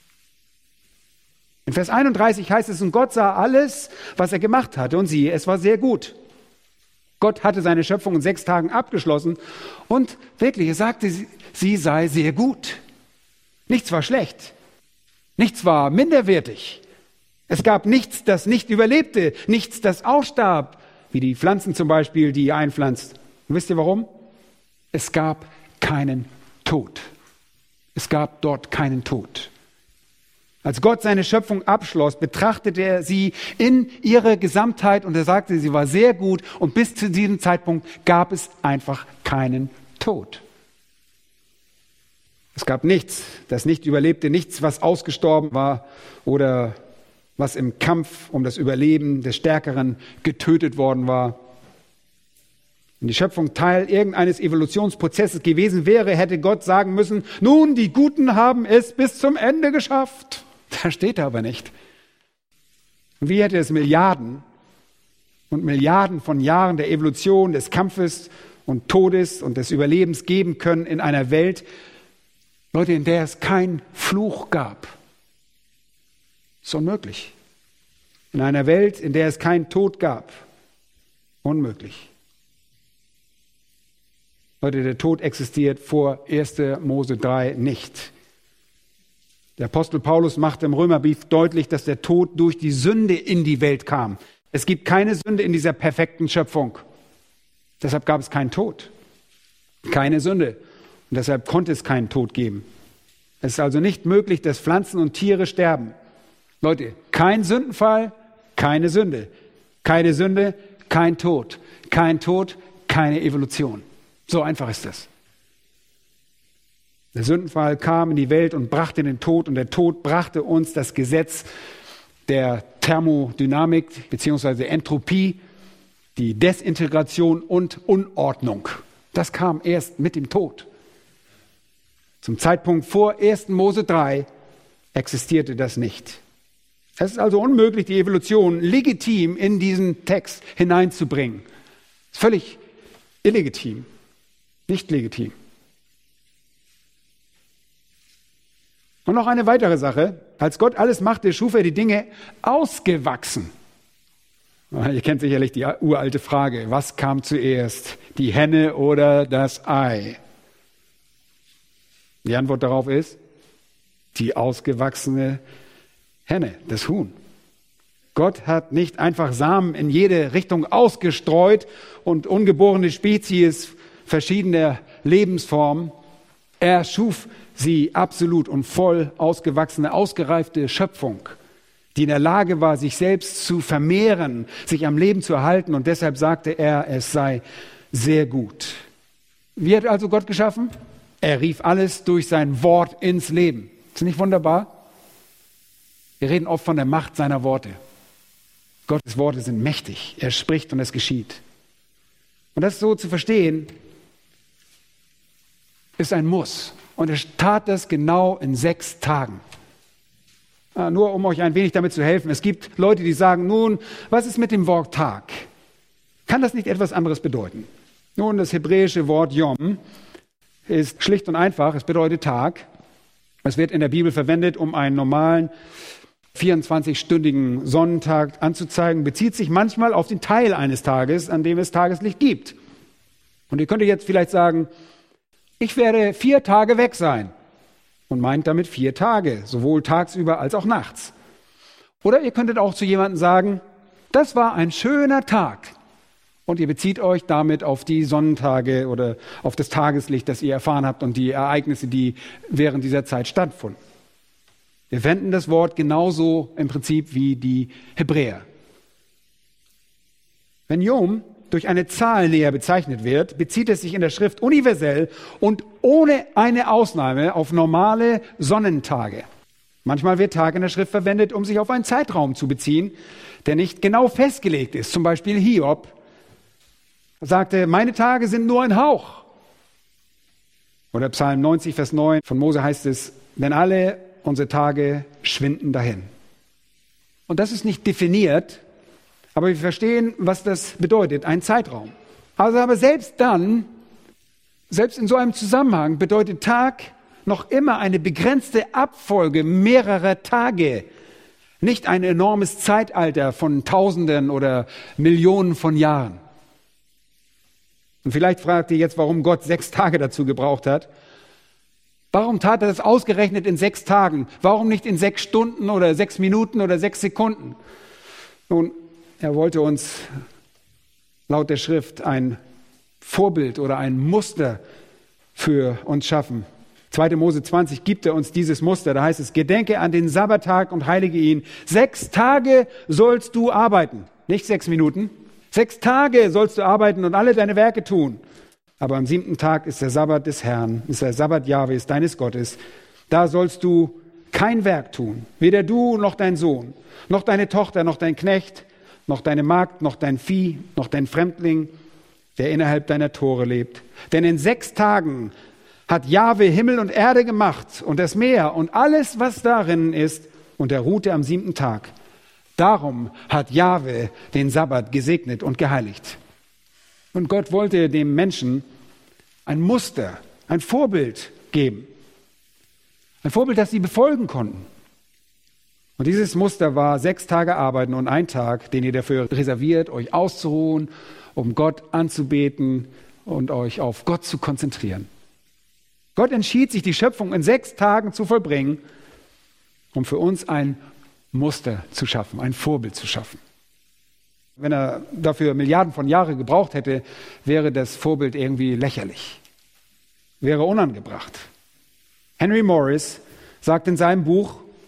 Speaker 1: In Vers einunddreißig heißt es, und Gott sah alles, was er gemacht hatte, und siehe, es war sehr gut. Gott hatte seine Schöpfung in sechs Tagen abgeschlossen und wirklich, er sagte, sie sei sehr gut. Nichts war schlecht. Nichts war minderwertig. Es gab nichts, das nicht überlebte, nichts, das ausstarb, wie die Pflanzen zum Beispiel, die ihr einpflanzt. Und wisst ihr warum? Es gab keinen Tod. Es gab dort keinen Tod. Als Gott seine Schöpfung abschloss, betrachtete er sie in ihrer Gesamtheit und er sagte, sie war sehr gut und bis zu diesem Zeitpunkt gab es einfach keinen Tod. Es gab nichts, das nicht überlebte, nichts, was ausgestorben war oder was im Kampf um das Überleben des Stärkeren getötet worden war. Wenn die Schöpfung Teil irgendeines Evolutionsprozesses gewesen wäre, hätte Gott sagen müssen, nun, die Guten haben es bis zum Ende geschafft. Da steht er aber nicht. Und wie hätte es Milliarden und Milliarden von Jahren der Evolution, des Kampfes und Todes und des Überlebens geben können in einer Welt, Leute, in der es keinen Fluch gab? Das ist unmöglich. In einer Welt, in der es keinen Tod gab. Unmöglich. Leute, der Tod existiert vor erster Mose drei nicht. Der Apostel Paulus macht im Römerbrief deutlich, dass der Tod durch die Sünde in die Welt kam. Es gibt keine Sünde in dieser perfekten Schöpfung. Deshalb gab es keinen Tod. Keine Sünde. Und deshalb konnte es keinen Tod geben. Es ist also nicht möglich, dass Pflanzen und Tiere sterben. Leute, kein Sündenfall, keine Sünde. Keine Sünde, kein Tod. Kein Tod, keine Evolution. So einfach ist das. Der Sündenfall kam in die Welt und brachte den Tod, und der Tod brachte uns das Gesetz der Thermodynamik bzw. Entropie, die Desintegration und Unordnung. Das kam erst mit dem Tod. Zum Zeitpunkt vor ersten Mose drei existierte das nicht. Es ist also unmöglich, die Evolution legitim in diesen Text hineinzubringen. Völlig illegitim, nicht legitim. Und noch eine weitere Sache. Als Gott alles machte, schuf er die Dinge ausgewachsen. Ihr kennt sicherlich die uralte Frage, was kam zuerst, die Henne oder das Ei? Die Antwort darauf ist, die ausgewachsene Henne, das Huhn. Gott hat nicht einfach Samen in jede Richtung ausgestreut und ungeborene Spezies verschiedener Lebensformen. Er schuf sie absolut und voll ausgewachsene, ausgereifte Schöpfung, die in der Lage war, sich selbst zu vermehren, sich am Leben zu erhalten. Und deshalb sagte er, es sei sehr gut. Wie hat also Gott geschaffen? Er rief alles durch sein Wort ins Leben. Ist nicht wunderbar? Wir reden oft von der Macht seiner Worte. Gottes Worte sind mächtig. Er spricht und es geschieht. Und das so zu verstehen, ist ein Muss. Und er tat das genau in sechs Tagen. Ah, nur um euch ein wenig damit zu helfen. Es gibt Leute, die sagen, nun, was ist mit dem Wort Tag? Kann das nicht etwas anderes bedeuten? Nun, das hebräische Wort Yom ist schlicht und einfach. Es bedeutet Tag. Es wird in der Bibel verwendet, um einen normalen vierundzwanzigstündigen Sonnentag anzuzeigen, bezieht sich manchmal auf den Teil eines Tages, an dem es Tageslicht gibt. Und ihr könntet jetzt vielleicht sagen, ich werde vier Tage weg sein und meint damit vier Tage, sowohl tagsüber als auch nachts. Oder ihr könntet auch zu jemandem sagen, das war ein schöner Tag. Und ihr bezieht euch damit auf die Sonnentage oder auf das Tageslicht, das ihr erfahren habt und die Ereignisse, die während dieser Zeit stattfanden. Wir wenden das Wort genauso im Prinzip wie die Hebräer. Wenn Yom durch eine Zahl näher bezeichnet wird, bezieht es sich in der Schrift universell und ohne eine Ausnahme auf normale Sonnentage. Manchmal wird Tag in der Schrift verwendet, um sich auf einen Zeitraum zu beziehen, der nicht genau festgelegt ist. Zum Beispiel Hiob sagte, meine Tage sind nur ein Hauch. Oder Psalm neunzig, Vers neun von Mose heißt es, denn alle unsere Tage schwinden dahin. Und das ist nicht definiert, aber wir verstehen, was das bedeutet, ein Zeitraum. Also aber selbst dann, selbst in so einem Zusammenhang bedeutet Tag noch immer eine begrenzte Abfolge mehrerer Tage, nicht ein enormes Zeitalter von Tausenden oder Millionen von Jahren. Und vielleicht fragt ihr jetzt, warum Gott sechs Tage dazu gebraucht hat. Warum tat er das ausgerechnet in sechs Tagen? Warum nicht in sechs Stunden oder sechs Minuten oder sechs Sekunden? Nun, er wollte uns laut der Schrift ein Vorbild oder ein Muster für uns schaffen. zweiter Mose zwanzig gibt er uns dieses Muster. Da heißt es, gedenke an den Sabbattag und heilige ihn. Sechs Tage sollst du arbeiten, nicht sechs Minuten. Sechs Tage sollst du arbeiten und alle deine Werke tun. Aber am siebten Tag ist der Sabbat des Herrn, ist der Sabbat Jahwes, deines Gottes. Da sollst du kein Werk tun, weder du noch dein Sohn, noch deine Tochter, noch dein Knecht, noch deine Magd, noch dein Vieh, noch dein Fremdling, der innerhalb deiner Tore lebt. Denn in sechs Tagen hat Jahwe Himmel und Erde gemacht und das Meer und alles, was darin ist, und er ruhte am siebten Tag. Darum hat Jahwe den Sabbat gesegnet und geheiligt. Und Gott wollte dem Menschen ein Muster, ein Vorbild geben. Ein Vorbild, das sie befolgen konnten. Und dieses Muster war sechs Tage arbeiten und ein Tag, den ihr dafür reserviert, euch auszuruhen, um Gott anzubeten und euch auf Gott zu konzentrieren. Gott entschied sich, die Schöpfung in sechs Tagen zu vollbringen, um für uns ein Muster zu schaffen, ein Vorbild zu schaffen. Wenn er dafür Milliarden von Jahren gebraucht hätte, wäre das Vorbild irgendwie lächerlich, wäre unangebracht. Henry Morris sagt in seinem Buch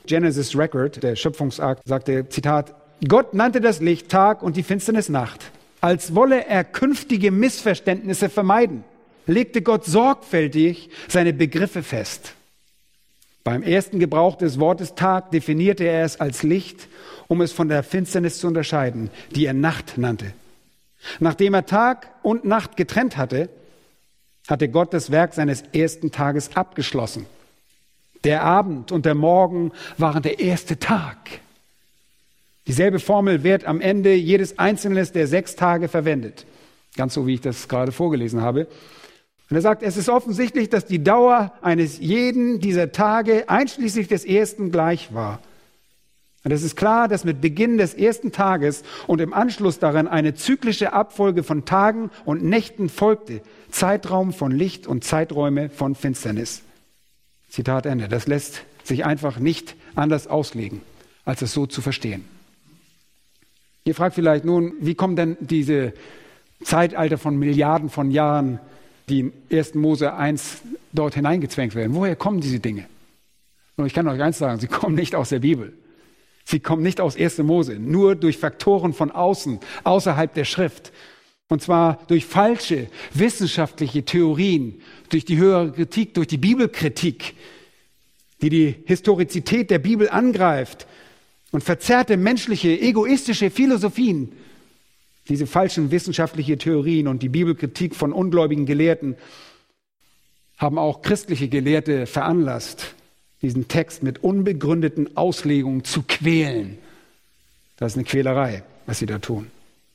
Speaker 1: Genesis Record, der Schöpfungsakt, sagte, Zitat, Gott nannte das Licht Tag und die Finsternis Nacht. Als wolle er künftige Missverständnisse vermeiden, legte Gott sorgfältig seine Begriffe fest. Beim ersten Gebrauch des Wortes Tag definierte er es als Licht, um es von der Finsternis zu unterscheiden, die er Nacht nannte. Nachdem er Tag und Nacht getrennt hatte, hatte Gott das Werk seines ersten Tages abgeschlossen. Der Abend und der Morgen waren der erste Tag. Dieselbe Formel wird am Ende jedes einzelnen der sechs Tage verwendet. Ganz so, wie ich das gerade vorgelesen habe. Und er sagt, es ist offensichtlich, dass die Dauer eines jeden dieser Tage einschließlich des ersten gleich war. Und es ist klar, dass mit Beginn des ersten Tages und im Anschluss daran eine zyklische Abfolge von Tagen und Nächten folgte. Zeitraum von Licht und Zeiträume von Finsternis. Zitat Ende. Das lässt sich einfach nicht anders auslegen, als es so zu verstehen. Ihr fragt vielleicht nun, wie kommen denn diese Zeitalter von Milliarden von Jahren, die in ersten Mose eins dort hineingezwängt werden? Woher kommen diese Dinge? Und ich kann euch eins sagen, sie kommen nicht aus der Bibel. Sie kommen nicht aus ersten Mose, nur durch Faktoren von außen, außerhalb der Schrift. Und zwar durch falsche wissenschaftliche Theorien, durch die höhere Kritik, durch die Bibelkritik, die die Historizität der Bibel angreift und verzerrte menschliche, egoistische Philosophien. Diese falschen wissenschaftlichen Theorien und die Bibelkritik von ungläubigen Gelehrten haben auch christliche Gelehrte veranlasst, diesen Text mit unbegründeten Auslegungen zu quälen. Das ist eine Quälerei, was sie da tun.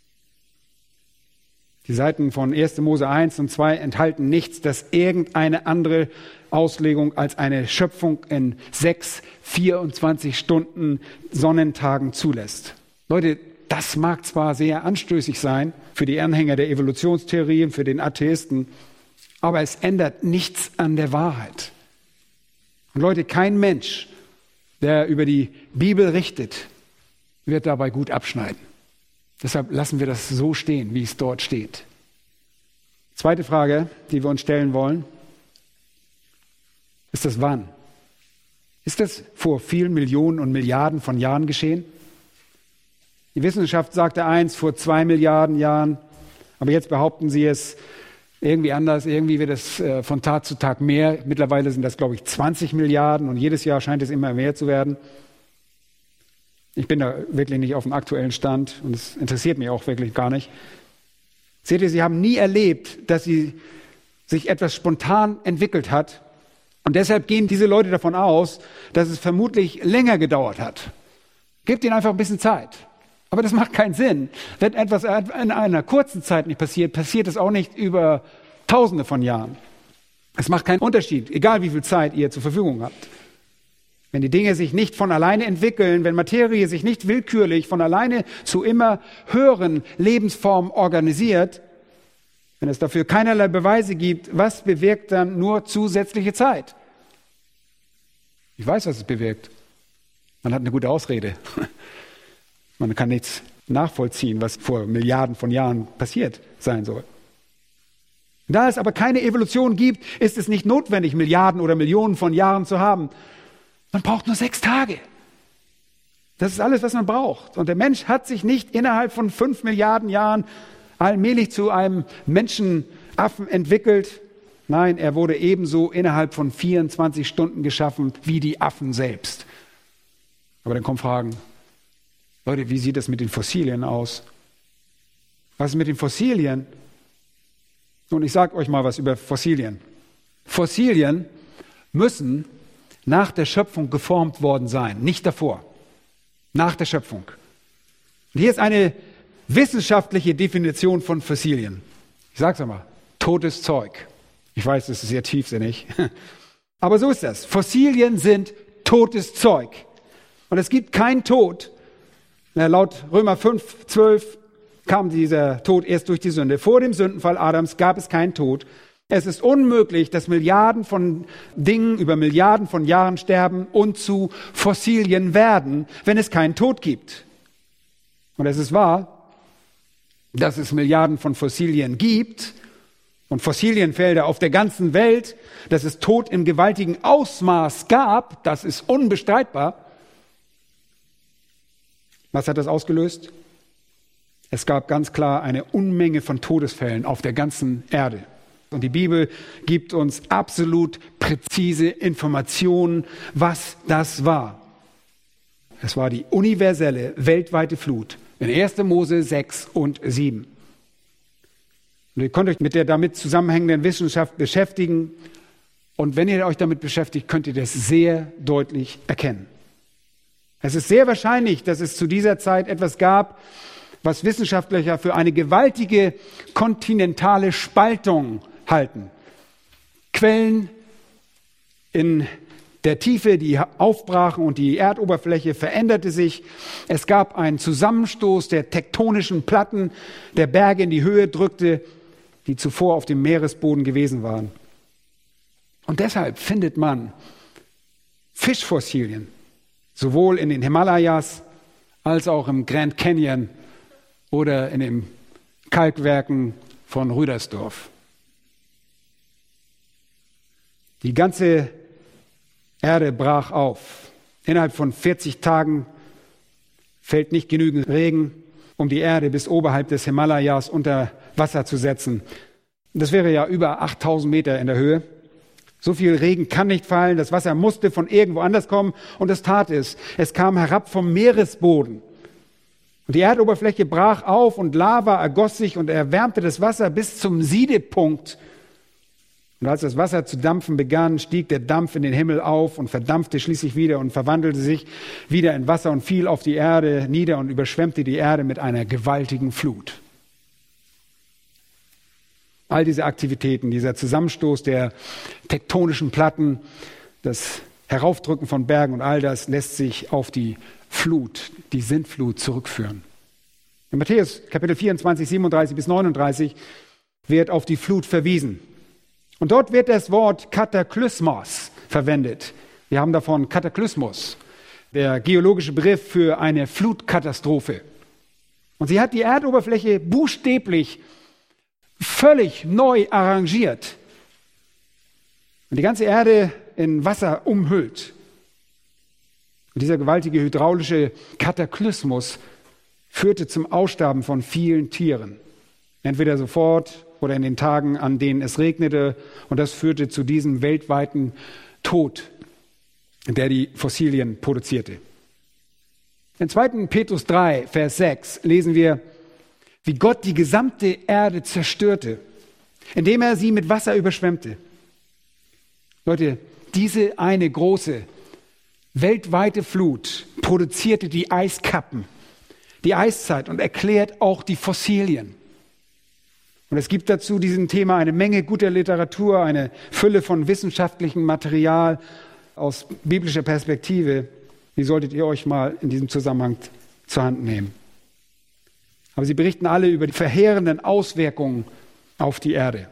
Speaker 1: Die Seiten von ersten Mose eins und zwei enthalten nichts, das irgendeine andere Auslegung als eine Schöpfung in sechs, vierundzwanzig Stunden Sonnentagen zulässt. Leute, das mag zwar sehr anstößig sein für die Anhänger der Evolutionstheorien, für den Atheisten, aber es ändert nichts an der Wahrheit. Und Leute, kein Mensch, der über die Bibel richtet, wird dabei gut abschneiden. Deshalb lassen wir das so stehen, wie es dort steht. Zweite Frage, die wir uns stellen wollen, ist das wann? Ist das vor vielen Millionen und Milliarden von Jahren geschehen? Die Wissenschaft sagte eins vor zwei Milliarden Jahren, aber jetzt behaupten sie es irgendwie anders. Irgendwie wird es äh, von Tag zu Tag mehr. Mittlerweile sind das, glaube ich, zwanzig Milliarden und jedes Jahr scheint es immer mehr zu werden. Ich bin da wirklich nicht auf dem aktuellen Stand und es interessiert mich auch wirklich gar nicht. Seht ihr, sie haben nie erlebt, dass sie sich etwas spontan entwickelt hat. Und deshalb gehen diese Leute davon aus, dass es vermutlich länger gedauert hat. Gebt ihnen einfach ein bisschen Zeit. Aber das macht keinen Sinn. Wenn etwas in einer kurzen Zeit nicht passiert, passiert es auch nicht über Tausende von Jahren. Es macht keinen Unterschied, egal wie viel Zeit ihr zur Verfügung habt. Wenn die Dinge sich nicht von alleine entwickeln, wenn Materie sich nicht willkürlich von alleine zu immer höheren Lebensformen organisiert, wenn es dafür keinerlei Beweise gibt, was bewirkt dann nur zusätzliche Zeit? Ich weiß, was es bewirkt. Man hat eine gute Ausrede. Man kann nichts nachvollziehen, was vor Milliarden von Jahren passiert sein soll. Da es aber keine Evolution gibt, ist es nicht notwendig, Milliarden oder Millionen von Jahren zu haben. Man braucht nur sechs Tage. Das ist alles, was man braucht. Und der Mensch hat sich nicht innerhalb von fünf Milliarden Jahren allmählich zu einem Menschenaffen entwickelt. Nein, er wurde ebenso innerhalb von vierundzwanzig Stunden geschaffen wie die Affen selbst. Aber dann kommen Fragen. Leute, wie sieht es mit den Fossilien aus? Was ist mit den Fossilien? Und ich sage euch mal was über Fossilien. Fossilien müssen nach der Schöpfung geformt worden sein, nicht davor. Nach der Schöpfung. Und hier ist eine wissenschaftliche Definition von Fossilien. Ich sage es einmal, totes Zeug. Ich weiß, das ist sehr tiefsinnig. Aber so ist das. Fossilien sind totes Zeug. Und es gibt keinen Tod. Na, laut Römer fünf, zwölf kam dieser Tod erst durch die Sünde. Vor dem Sündenfall Adams gab es keinen Tod. Es ist unmöglich, dass Milliarden von Dingen über Milliarden von Jahren sterben und zu Fossilien werden, wenn es keinen Tod gibt. Und es ist wahr, dass es Milliarden von Fossilien gibt und Fossilienfelder auf der ganzen Welt, dass es Tod im gewaltigen Ausmaß gab, das ist unbestreitbar. Was hat das ausgelöst? Es gab ganz klar eine Unmenge von Todesfällen auf der ganzen Erde. Und die Bibel gibt uns absolut präzise Informationen, was das war. Es war die universelle, weltweite Flut in erster Mose sechs und sieben. Und ihr könnt euch mit der damit zusammenhängenden Wissenschaft beschäftigen. Und wenn ihr euch damit beschäftigt, könnt ihr das sehr deutlich erkennen. Es ist sehr wahrscheinlich, dass es zu dieser Zeit etwas gab, was Wissenschaftler für eine gewaltige kontinentale Spaltung halten. Quellen in der Tiefe, die aufbrachen und die Erdoberfläche veränderte sich. Es gab einen Zusammenstoß der tektonischen Platten, der Berge in die Höhe drückte, die zuvor auf dem Meeresboden gewesen waren. Und deshalb findet man Fischfossilien, sowohl in den Himalayas als auch im Grand Canyon oder in den Kalkwerken von Rüdersdorf. Die ganze Erde brach auf. Innerhalb von vierzig Tagen fällt nicht genügend Regen, um die Erde bis oberhalb des Himalayas unter Wasser zu setzen. Das wäre ja über achttausend Meter in der Höhe. So viel Regen kann nicht fallen. Das Wasser musste von irgendwo anders kommen. Und es tat es. Es kam herab vom Meeresboden. Und die Erdoberfläche brach auf und Lava ergoss sich und erwärmte das Wasser bis zum Siedepunkt. Und als das Wasser zu dampfen begann, stieg der Dampf in den Himmel auf und verdampfte schließlich wieder und verwandelte sich wieder in Wasser und fiel auf die Erde nieder und überschwemmte die Erde mit einer gewaltigen Flut. All diese Aktivitäten, dieser Zusammenstoß der tektonischen Platten, das Heraufdrücken von Bergen und all das lässt sich auf die Flut, die Sintflut zurückführen. In Matthäus Kapitel vierundzwanzig, siebenunddreißig bis neununddreißig wird auf die Flut verwiesen. Und dort wird das Wort Kataklysmos verwendet. Wir haben davon Kataklysmus, der geologische Begriff für eine Flutkatastrophe. Und sie hat die Erdoberfläche buchstäblich völlig neu arrangiert und die ganze Erde in Wasser umhüllt. Und dieser gewaltige hydraulische Kataklysmus führte zum Aussterben von vielen Tieren. Entweder sofort oder in den Tagen, an denen es regnete. Und das führte zu diesem weltweiten Tod, der die Fossilien produzierte. In zweiten Petrus drei, Vers sechs lesen wir, wie Gott die gesamte Erde zerstörte, indem er sie mit Wasser überschwemmte. Leute, diese eine große, weltweite Flut produzierte die Eiskappen, die Eiszeit und erklärt auch die Fossilien. Und es gibt dazu diesem Thema eine Menge guter Literatur, eine Fülle von wissenschaftlichem Material aus biblischer Perspektive. Die solltet ihr euch mal in diesem Zusammenhang zur Hand nehmen. Aber sie berichten alle über die verheerenden Auswirkungen auf die Erde.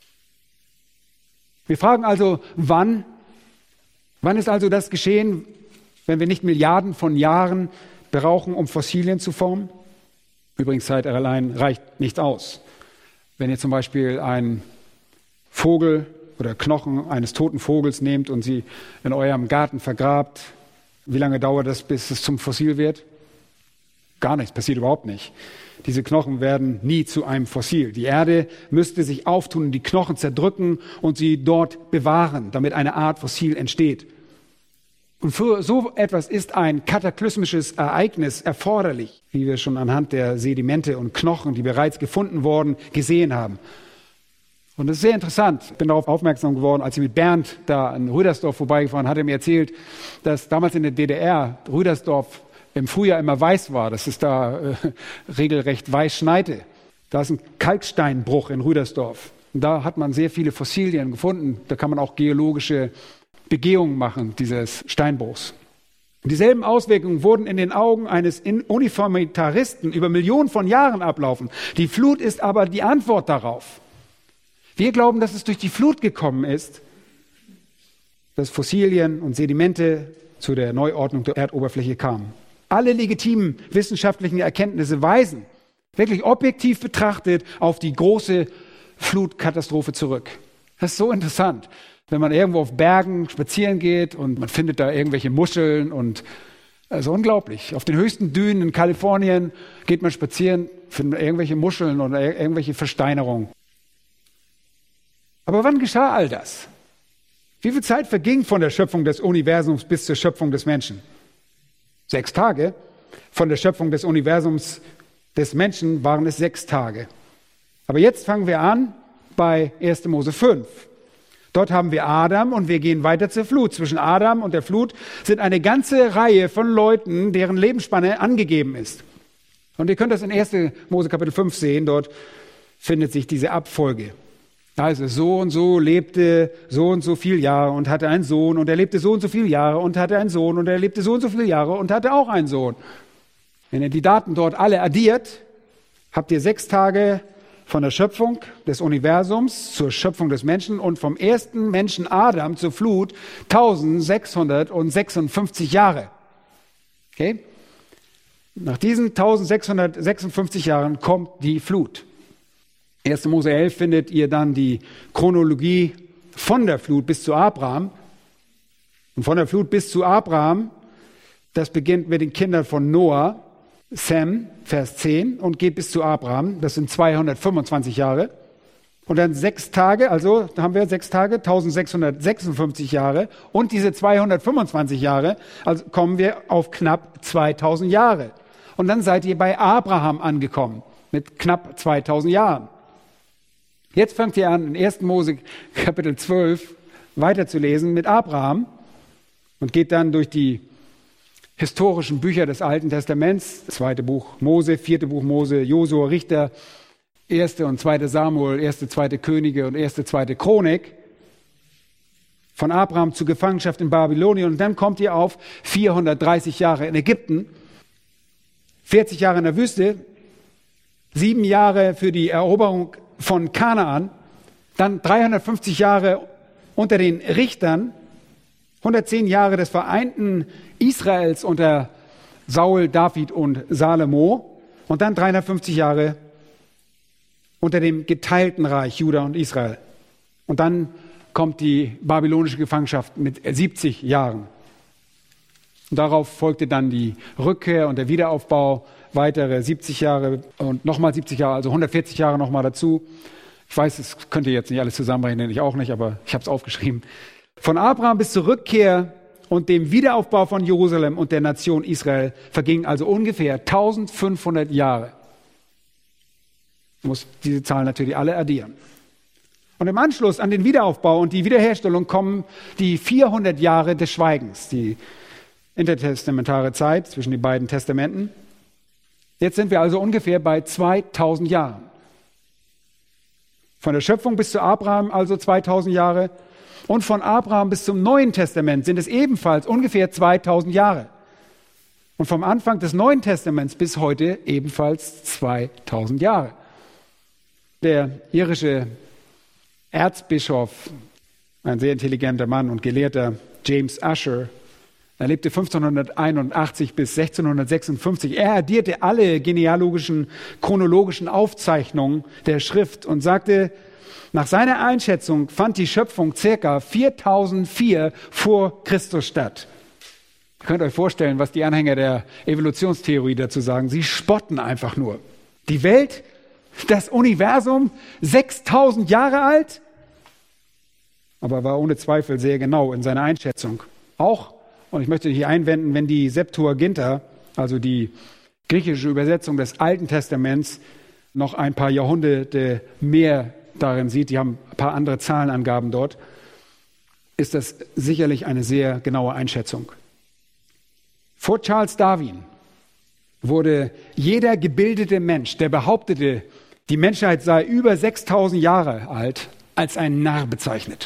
Speaker 1: Wir fragen also, wann? Wann ist also das geschehen, wenn wir nicht Milliarden von Jahren brauchen, um Fossilien zu formen? Übrigens, Zeit allein reicht nicht aus. Wenn ihr zum Beispiel einen Vogel oder Knochen eines toten Vogels nehmt und sie in eurem Garten vergrabt, wie lange dauert das, bis es zum Fossil wird? Gar nichts, passiert überhaupt nicht. Diese Knochen werden nie zu einem Fossil. Die Erde müsste sich auftun, die Knochen zerdrücken und sie dort bewahren, damit eine Art Fossil entsteht. Und für so etwas ist ein kataklysmisches Ereignis erforderlich, wie wir schon anhand der Sedimente und Knochen, die bereits gefunden wurden, gesehen haben. Und das ist sehr interessant. Ich bin darauf aufmerksam geworden, als ich mit Bernd da in Rüdersdorf vorbeigefahren hat er mir erzählt, dass damals in der D D R Rüdersdorf im Frühjahr immer weiß war, dass es da äh, regelrecht weiß schneite. Da ist ein Kalksteinbruch in Rüdersdorf. Und da hat man sehr viele Fossilien gefunden. Da kann man auch geologische Begehungen machen, dieses Steinbruchs. Dieselben Auswirkungen wurden in den Augen eines Uniformitaristen über Millionen von Jahren ablaufen. Die Flut ist aber die Antwort darauf. Wir glauben, dass es durch die Flut gekommen ist, dass Fossilien und Sedimente zu der Neuordnung der Erdoberfläche kamen. Alle legitimen wissenschaftlichen Erkenntnisse weisen, wirklich objektiv betrachtet, auf die große Flutkatastrophe zurück. Das ist so interessant. Wenn man irgendwo auf Bergen spazieren geht und man findet da irgendwelche Muscheln und Also unglaublich. Auf den höchsten Dünen in Kalifornien geht man spazieren, findet irgendwelche Muscheln oder irgendwelche Versteinerungen. Aber wann geschah all das? Wie viel Zeit verging von der Schöpfung des Universums bis zur Schöpfung des Menschen? Sechs Tage. Von der Schöpfung des Universums des Menschen waren es sechs Tage. Aber jetzt fangen wir an bei erster Mose fünf. Dort haben wir Adam und wir gehen weiter zur Flut. Zwischen Adam und der Flut sind eine ganze Reihe von Leuten, deren Lebensspanne angegeben ist. Und ihr könnt das in erster Mose Kapitel fünf sehen. Dort findet sich diese Abfolge. Also so und so lebte so und so viele Jahre und hatte einen Sohn und er lebte so und so viele Jahre und hatte einen Sohn und er lebte so und so viele Jahre und hatte auch einen Sohn. Wenn ihr die Daten dort alle addiert, habt ihr sechs Tage von der Schöpfung des Universums zur Schöpfung des Menschen und vom ersten Menschen Adam zur Flut eintausendsechshundertsechsundfünfzig Jahre. Okay? Nach diesen eintausendsechshundertsechsundfünfzig Jahren kommt die Flut. erster Mose elf findet ihr dann die Chronologie von der Flut bis zu Abraham. Und von der Flut bis zu Abraham, das beginnt mit den Kindern von Noah, Sem, Vers zehn, und geht bis zu Abraham. Das sind zweihundertfünfundzwanzig Jahre. Und dann sechs Tage, also da haben wir sechs Tage, eintausendsechshundertsechsundfünfzig Jahre. Und diese zweihundertfünfundzwanzig Jahre, also kommen wir auf knapp zweitausend Jahre. Und dann seid ihr bei Abraham angekommen, mit knapp zweitausend Jahren. Jetzt fangt ihr an, in erster Mose Kapitel zwölf weiterzulesen mit Abraham und geht dann durch die historischen Bücher des Alten Testaments, zweite Buch Mose, vierte Buch Mose, Josua, Richter, erste und zweite Samuel, erste, zweite Könige und erste, zweite Chronik. Von Abraham zur Gefangenschaft in Babylonien und dann kommt ihr auf vierhundertdreißig Jahre in Ägypten, vierzig Jahre in der Wüste, sieben Jahre für die Eroberung von Kanaan, dann dreihundertfünfzig Jahre unter den Richtern, hundertzehn Jahre des vereinten Israels unter Saul, David und Salomo und dann dreihundertfünfzig Jahre unter dem geteilten Reich Juda und Israel. Und dann kommt die babylonische Gefangenschaft mit siebzig Jahren. Und darauf folgte dann die Rückkehr und der Wiederaufbau, weitere siebzig Jahre und nochmal siebzig Jahre, also hundertvierzig Jahre nochmal dazu. Ich weiß, das könnt ihr jetzt nicht alles zusammenrechnen, ich auch nicht, aber ich habe es aufgeschrieben. Von Abraham bis zur Rückkehr und dem Wiederaufbau von Jerusalem und der Nation Israel vergingen also ungefähr eintausendfünfhundert Jahre. Du musst diese Zahlen natürlich alle addieren. Und im Anschluss an den Wiederaufbau und die Wiederherstellung kommen die vierhundert Jahre des Schweigens, die intertestamentare Zeit zwischen den beiden Testamenten. Jetzt sind wir also ungefähr bei zweitausend Jahren. Von der Schöpfung bis zu Abraham also zweitausend Jahre. Und von Abraham bis zum Neuen Testament sind es ebenfalls ungefähr zweitausend Jahre. Und vom Anfang des Neuen Testaments bis heute ebenfalls zweitausend Jahre. Der irische Erzbischof, ein sehr intelligenter Mann und Gelehrter, James Ussher, er lebte fünfzehnhunderteinundachtzig bis sechzehnhundertsechsundfünfzig. Er addierte alle genealogischen, chronologischen Aufzeichnungen der Schrift und sagte, nach seiner Einschätzung fand die Schöpfung circa viertausendvier vor Christus statt. Ihr könnt euch vorstellen, was die Anhänger der Evolutionstheorie dazu sagen. Sie spotten einfach nur. Die Welt, das Universum, sechstausend Jahre alt? Aber er war ohne Zweifel sehr genau in seiner Einschätzung. Auch, und ich möchte hier einwenden, wenn die Septuaginta, also die griechische Übersetzung des Alten Testaments, noch ein paar Jahrhunderte mehr darin sieht, die haben ein paar andere Zahlenangaben dort, ist das sicherlich eine sehr genaue Einschätzung. Vor Charles Darwin wurde jeder gebildete Mensch, der behauptete, die Menschheit sei über sechstausend Jahre alt, als ein Narr bezeichnet.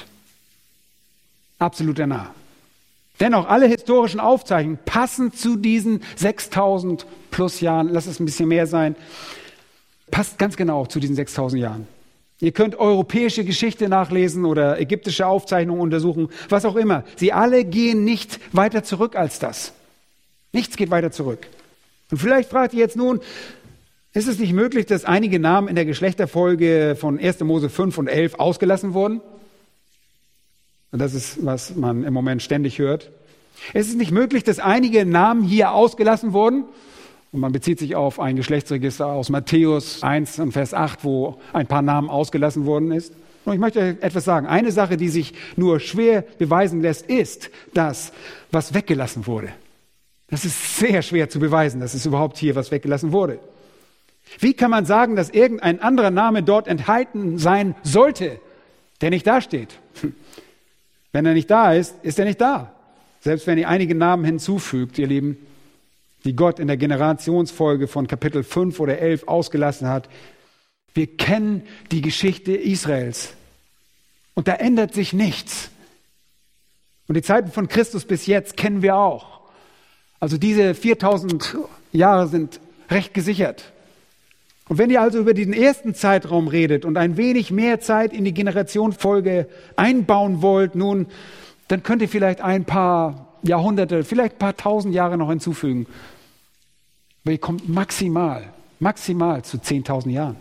Speaker 1: Absoluter Narr. Dennoch, alle historischen Aufzeichnungen passen zu diesen sechstausend plus Jahren, lass es ein bisschen mehr sein, passt ganz genau zu diesen sechstausend Jahren. Ihr könnt europäische Geschichte nachlesen oder ägyptische Aufzeichnungen untersuchen, was auch immer. Sie alle gehen nicht weiter zurück als das. Nichts geht weiter zurück. Und vielleicht fragt ihr jetzt nun, ist es nicht möglich, dass einige Namen in der Geschlechterfolge von erster Mose fünf und elf ausgelassen wurden? Und das ist, was man im Moment ständig hört. Es ist nicht möglich, dass einige Namen hier ausgelassen wurden. Und man bezieht sich auf ein Geschlechtsregister aus Matthäus eins und Vers acht, wo ein paar Namen ausgelassen worden ist. Und ich möchte euch etwas sagen. Eine Sache, die sich nur schwer beweisen lässt, ist das, was weggelassen wurde. Das ist sehr schwer zu beweisen, dass es überhaupt hier was weggelassen wurde. Wie kann man sagen, dass irgendein anderer Name dort enthalten sein sollte, der nicht dasteht? Wenn er nicht da ist, ist er nicht da. Selbst wenn ihr einige Namen hinzufügt, ihr Lieben, die Gott in der Generationsfolge von Kapitel fünf oder elf ausgelassen hat. Wir kennen die Geschichte Israels. Und da ändert sich nichts. Und die Zeiten von Christus bis jetzt kennen wir auch. Also diese viertausend Jahre sind recht gesichert. Und wenn ihr also über diesen ersten Zeitraum redet und ein wenig mehr Zeit in die Generationsfolge einbauen wollt, nun, dann könnt ihr vielleicht ein paar Jahrhunderte, vielleicht ein paar tausend Jahre noch hinzufügen. Aber ihr kommt maximal, maximal zu zehntausend Jahren.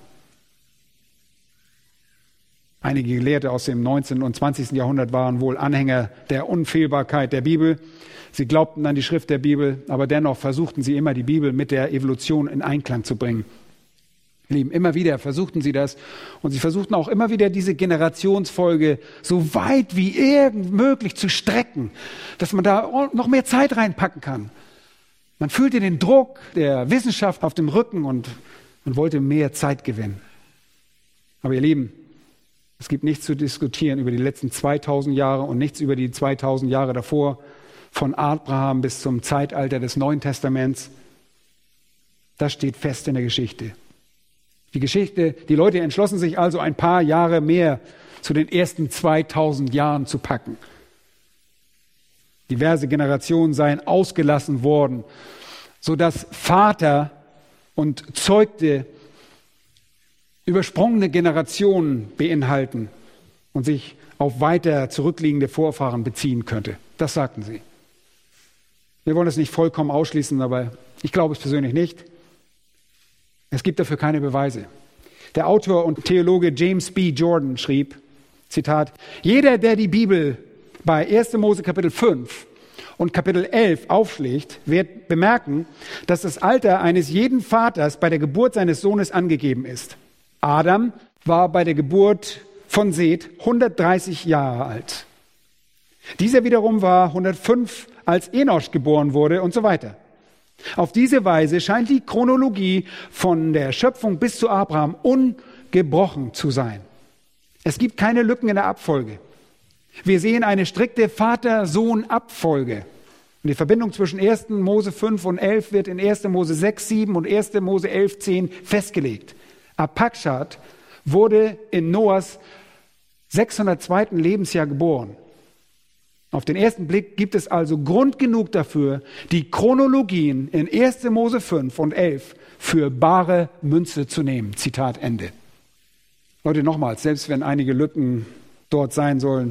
Speaker 1: Einige Gelehrte aus dem neunzehnten und zwanzigsten Jahrhundert waren wohl Anhänger der Unfehlbarkeit der Bibel. Sie glaubten an die Schrift der Bibel, aber dennoch versuchten sie immer, die Irgend mit der Evolution in Einklang zu bringen. Lieben, immer wieder versuchten sie das und sie versuchten auch immer wieder diese Generationsfolge so weit wie irgend möglich zu strecken, dass man da noch mehr Zeit reinpacken kann. Man fühlte den Druck der Wissenschaft auf dem Rücken und man wollte mehr Zeit gewinnen. Aber ihr Lieben, es gibt nichts zu diskutieren über die letzten zweitausend Jahre und nichts über die zweitausend Jahre davor, von Abraham bis zum Zeitalter des Neuen Testaments. Das steht fest in der Geschichte. Die Geschichte, die Leute entschlossen sich also ein paar Jahre mehr zu den ersten zweitausend Jahren zu packen. Diverse Generationen seien ausgelassen worden, sodass Vater und Zeugte übersprungene Generationen beinhalten und sich auf weiter zurückliegende Vorfahren beziehen könnte. Das sagten sie. Wir wollen das nicht vollkommen ausschließen, aber ich glaube es persönlich nicht. Es gibt dafür keine Beweise. Der Autor und Theologe James B. Jordan schrieb, Zitat, jeder, der die Bibel bei erster Mose Kapitel fünf und Kapitel elf aufschlägt, wird bemerken, dass das Alter eines jeden Vaters bei der Geburt seines Sohnes angegeben ist. Adam war bei der Geburt von Seth hundertdreißig Jahre alt. Dieser wiederum war hundertfünf, als Enosch geboren wurde und so weiter. Auf diese Weise scheint die Chronologie von der Schöpfung bis zu Abraham ungebrochen zu sein. Es gibt keine Lücken in der Abfolge. Wir sehen eine strikte Vater-Sohn-Abfolge. Und die Verbindung zwischen erster Mose fünf und elf wird in erster Mose sechs, sieben und erster Mose elf, zehn festgelegt. Arpachshad wurde in Noahs sechshundertzweiten Lebensjahr geboren. Auf den ersten Blick gibt es also Grund genug dafür, die Chronologien in erster Mose fünf und elf für bare Münze zu nehmen. Zitat Ende. Leute, nochmals, selbst wenn einige Lücken dort sein sollen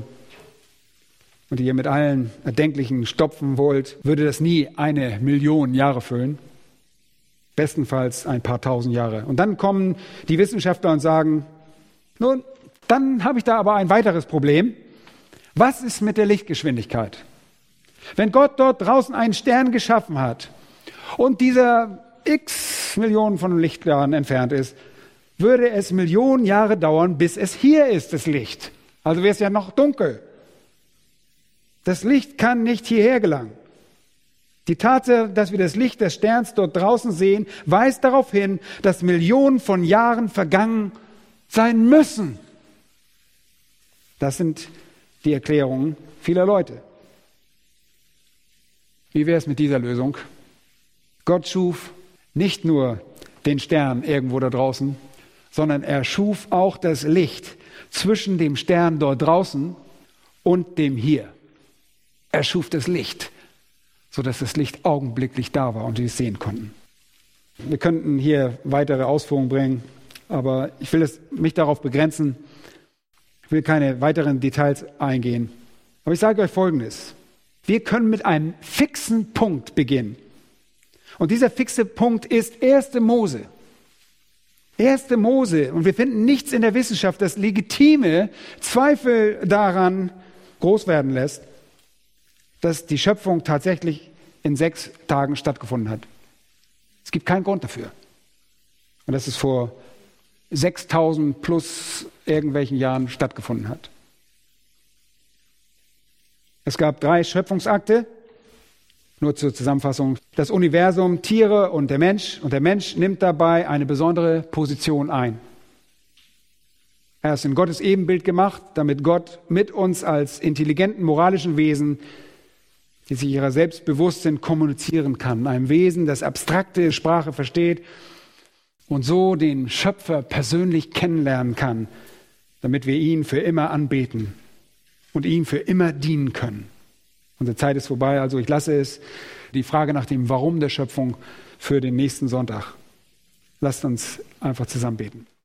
Speaker 1: und ihr mit allen Erdenklichen stopfen wollt, würde das nie eine Million Jahre füllen. Bestenfalls ein paar tausend Jahre. Und dann kommen die Wissenschaftler und sagen, nun, dann habe ich da aber ein weiteres Problem. Was ist mit der Lichtgeschwindigkeit? Wenn Gott dort draußen einen Stern geschaffen hat und dieser x Millionen von Lichtjahren entfernt ist, würde es Millionen Jahre dauern, bis es hier ist, das Licht. Also wäre es ja noch dunkel. Das Licht kann nicht hierher gelangen. Die Tatsache, dass wir das Licht des Sterns dort draußen sehen, weist darauf hin, dass Millionen von Jahren vergangen sein müssen. Das sind die Erklärungen vieler Leute. Wie wäre es mit dieser Lösung? Gott schuf nicht nur den Stern irgendwo da draußen, sondern er schuf auch das Licht zwischen dem Stern dort draußen und dem hier. Er schuf das Licht, sodass das Licht augenblicklich da war und sie es sehen konnten. Wir könnten hier weitere Ausführungen bringen, aber ich will es, mich darauf begrenzen. Ich will keine weiteren Details eingehen. Aber ich sage euch Folgendes. Wir können mit einem fixen Punkt beginnen. Und dieser fixe Punkt ist erster Mose. erster Mose. Und wir finden nichts in der Wissenschaft, das legitime Zweifel daran groß werden lässt, dass die Schöpfung tatsächlich in sechs Tagen stattgefunden hat. Es gibt keinen Grund dafür. Und dass es vor sechstausend plus irgendwelchen Jahren stattgefunden hat. Es gab drei Schöpfungsakte, nur zur Zusammenfassung. Das Universum, Tiere und der Mensch. Und der Mensch nimmt dabei eine besondere Position ein. Er ist in Gottes Ebenbild gemacht, damit Gott mit uns als intelligenten, moralischen Wesen, die sich ihrer selbst bewusst sind, kommunizieren kann. Einem Wesen, das abstrakte Sprache versteht und so den Schöpfer persönlich kennenlernen kann, damit wir ihn für immer anbeten und ihm für immer dienen können. Unsere Zeit ist vorbei, also ich lasse es, die Frage nach dem Warum der Schöpfung für den nächsten Sonntag. Lasst uns einfach zusammen beten.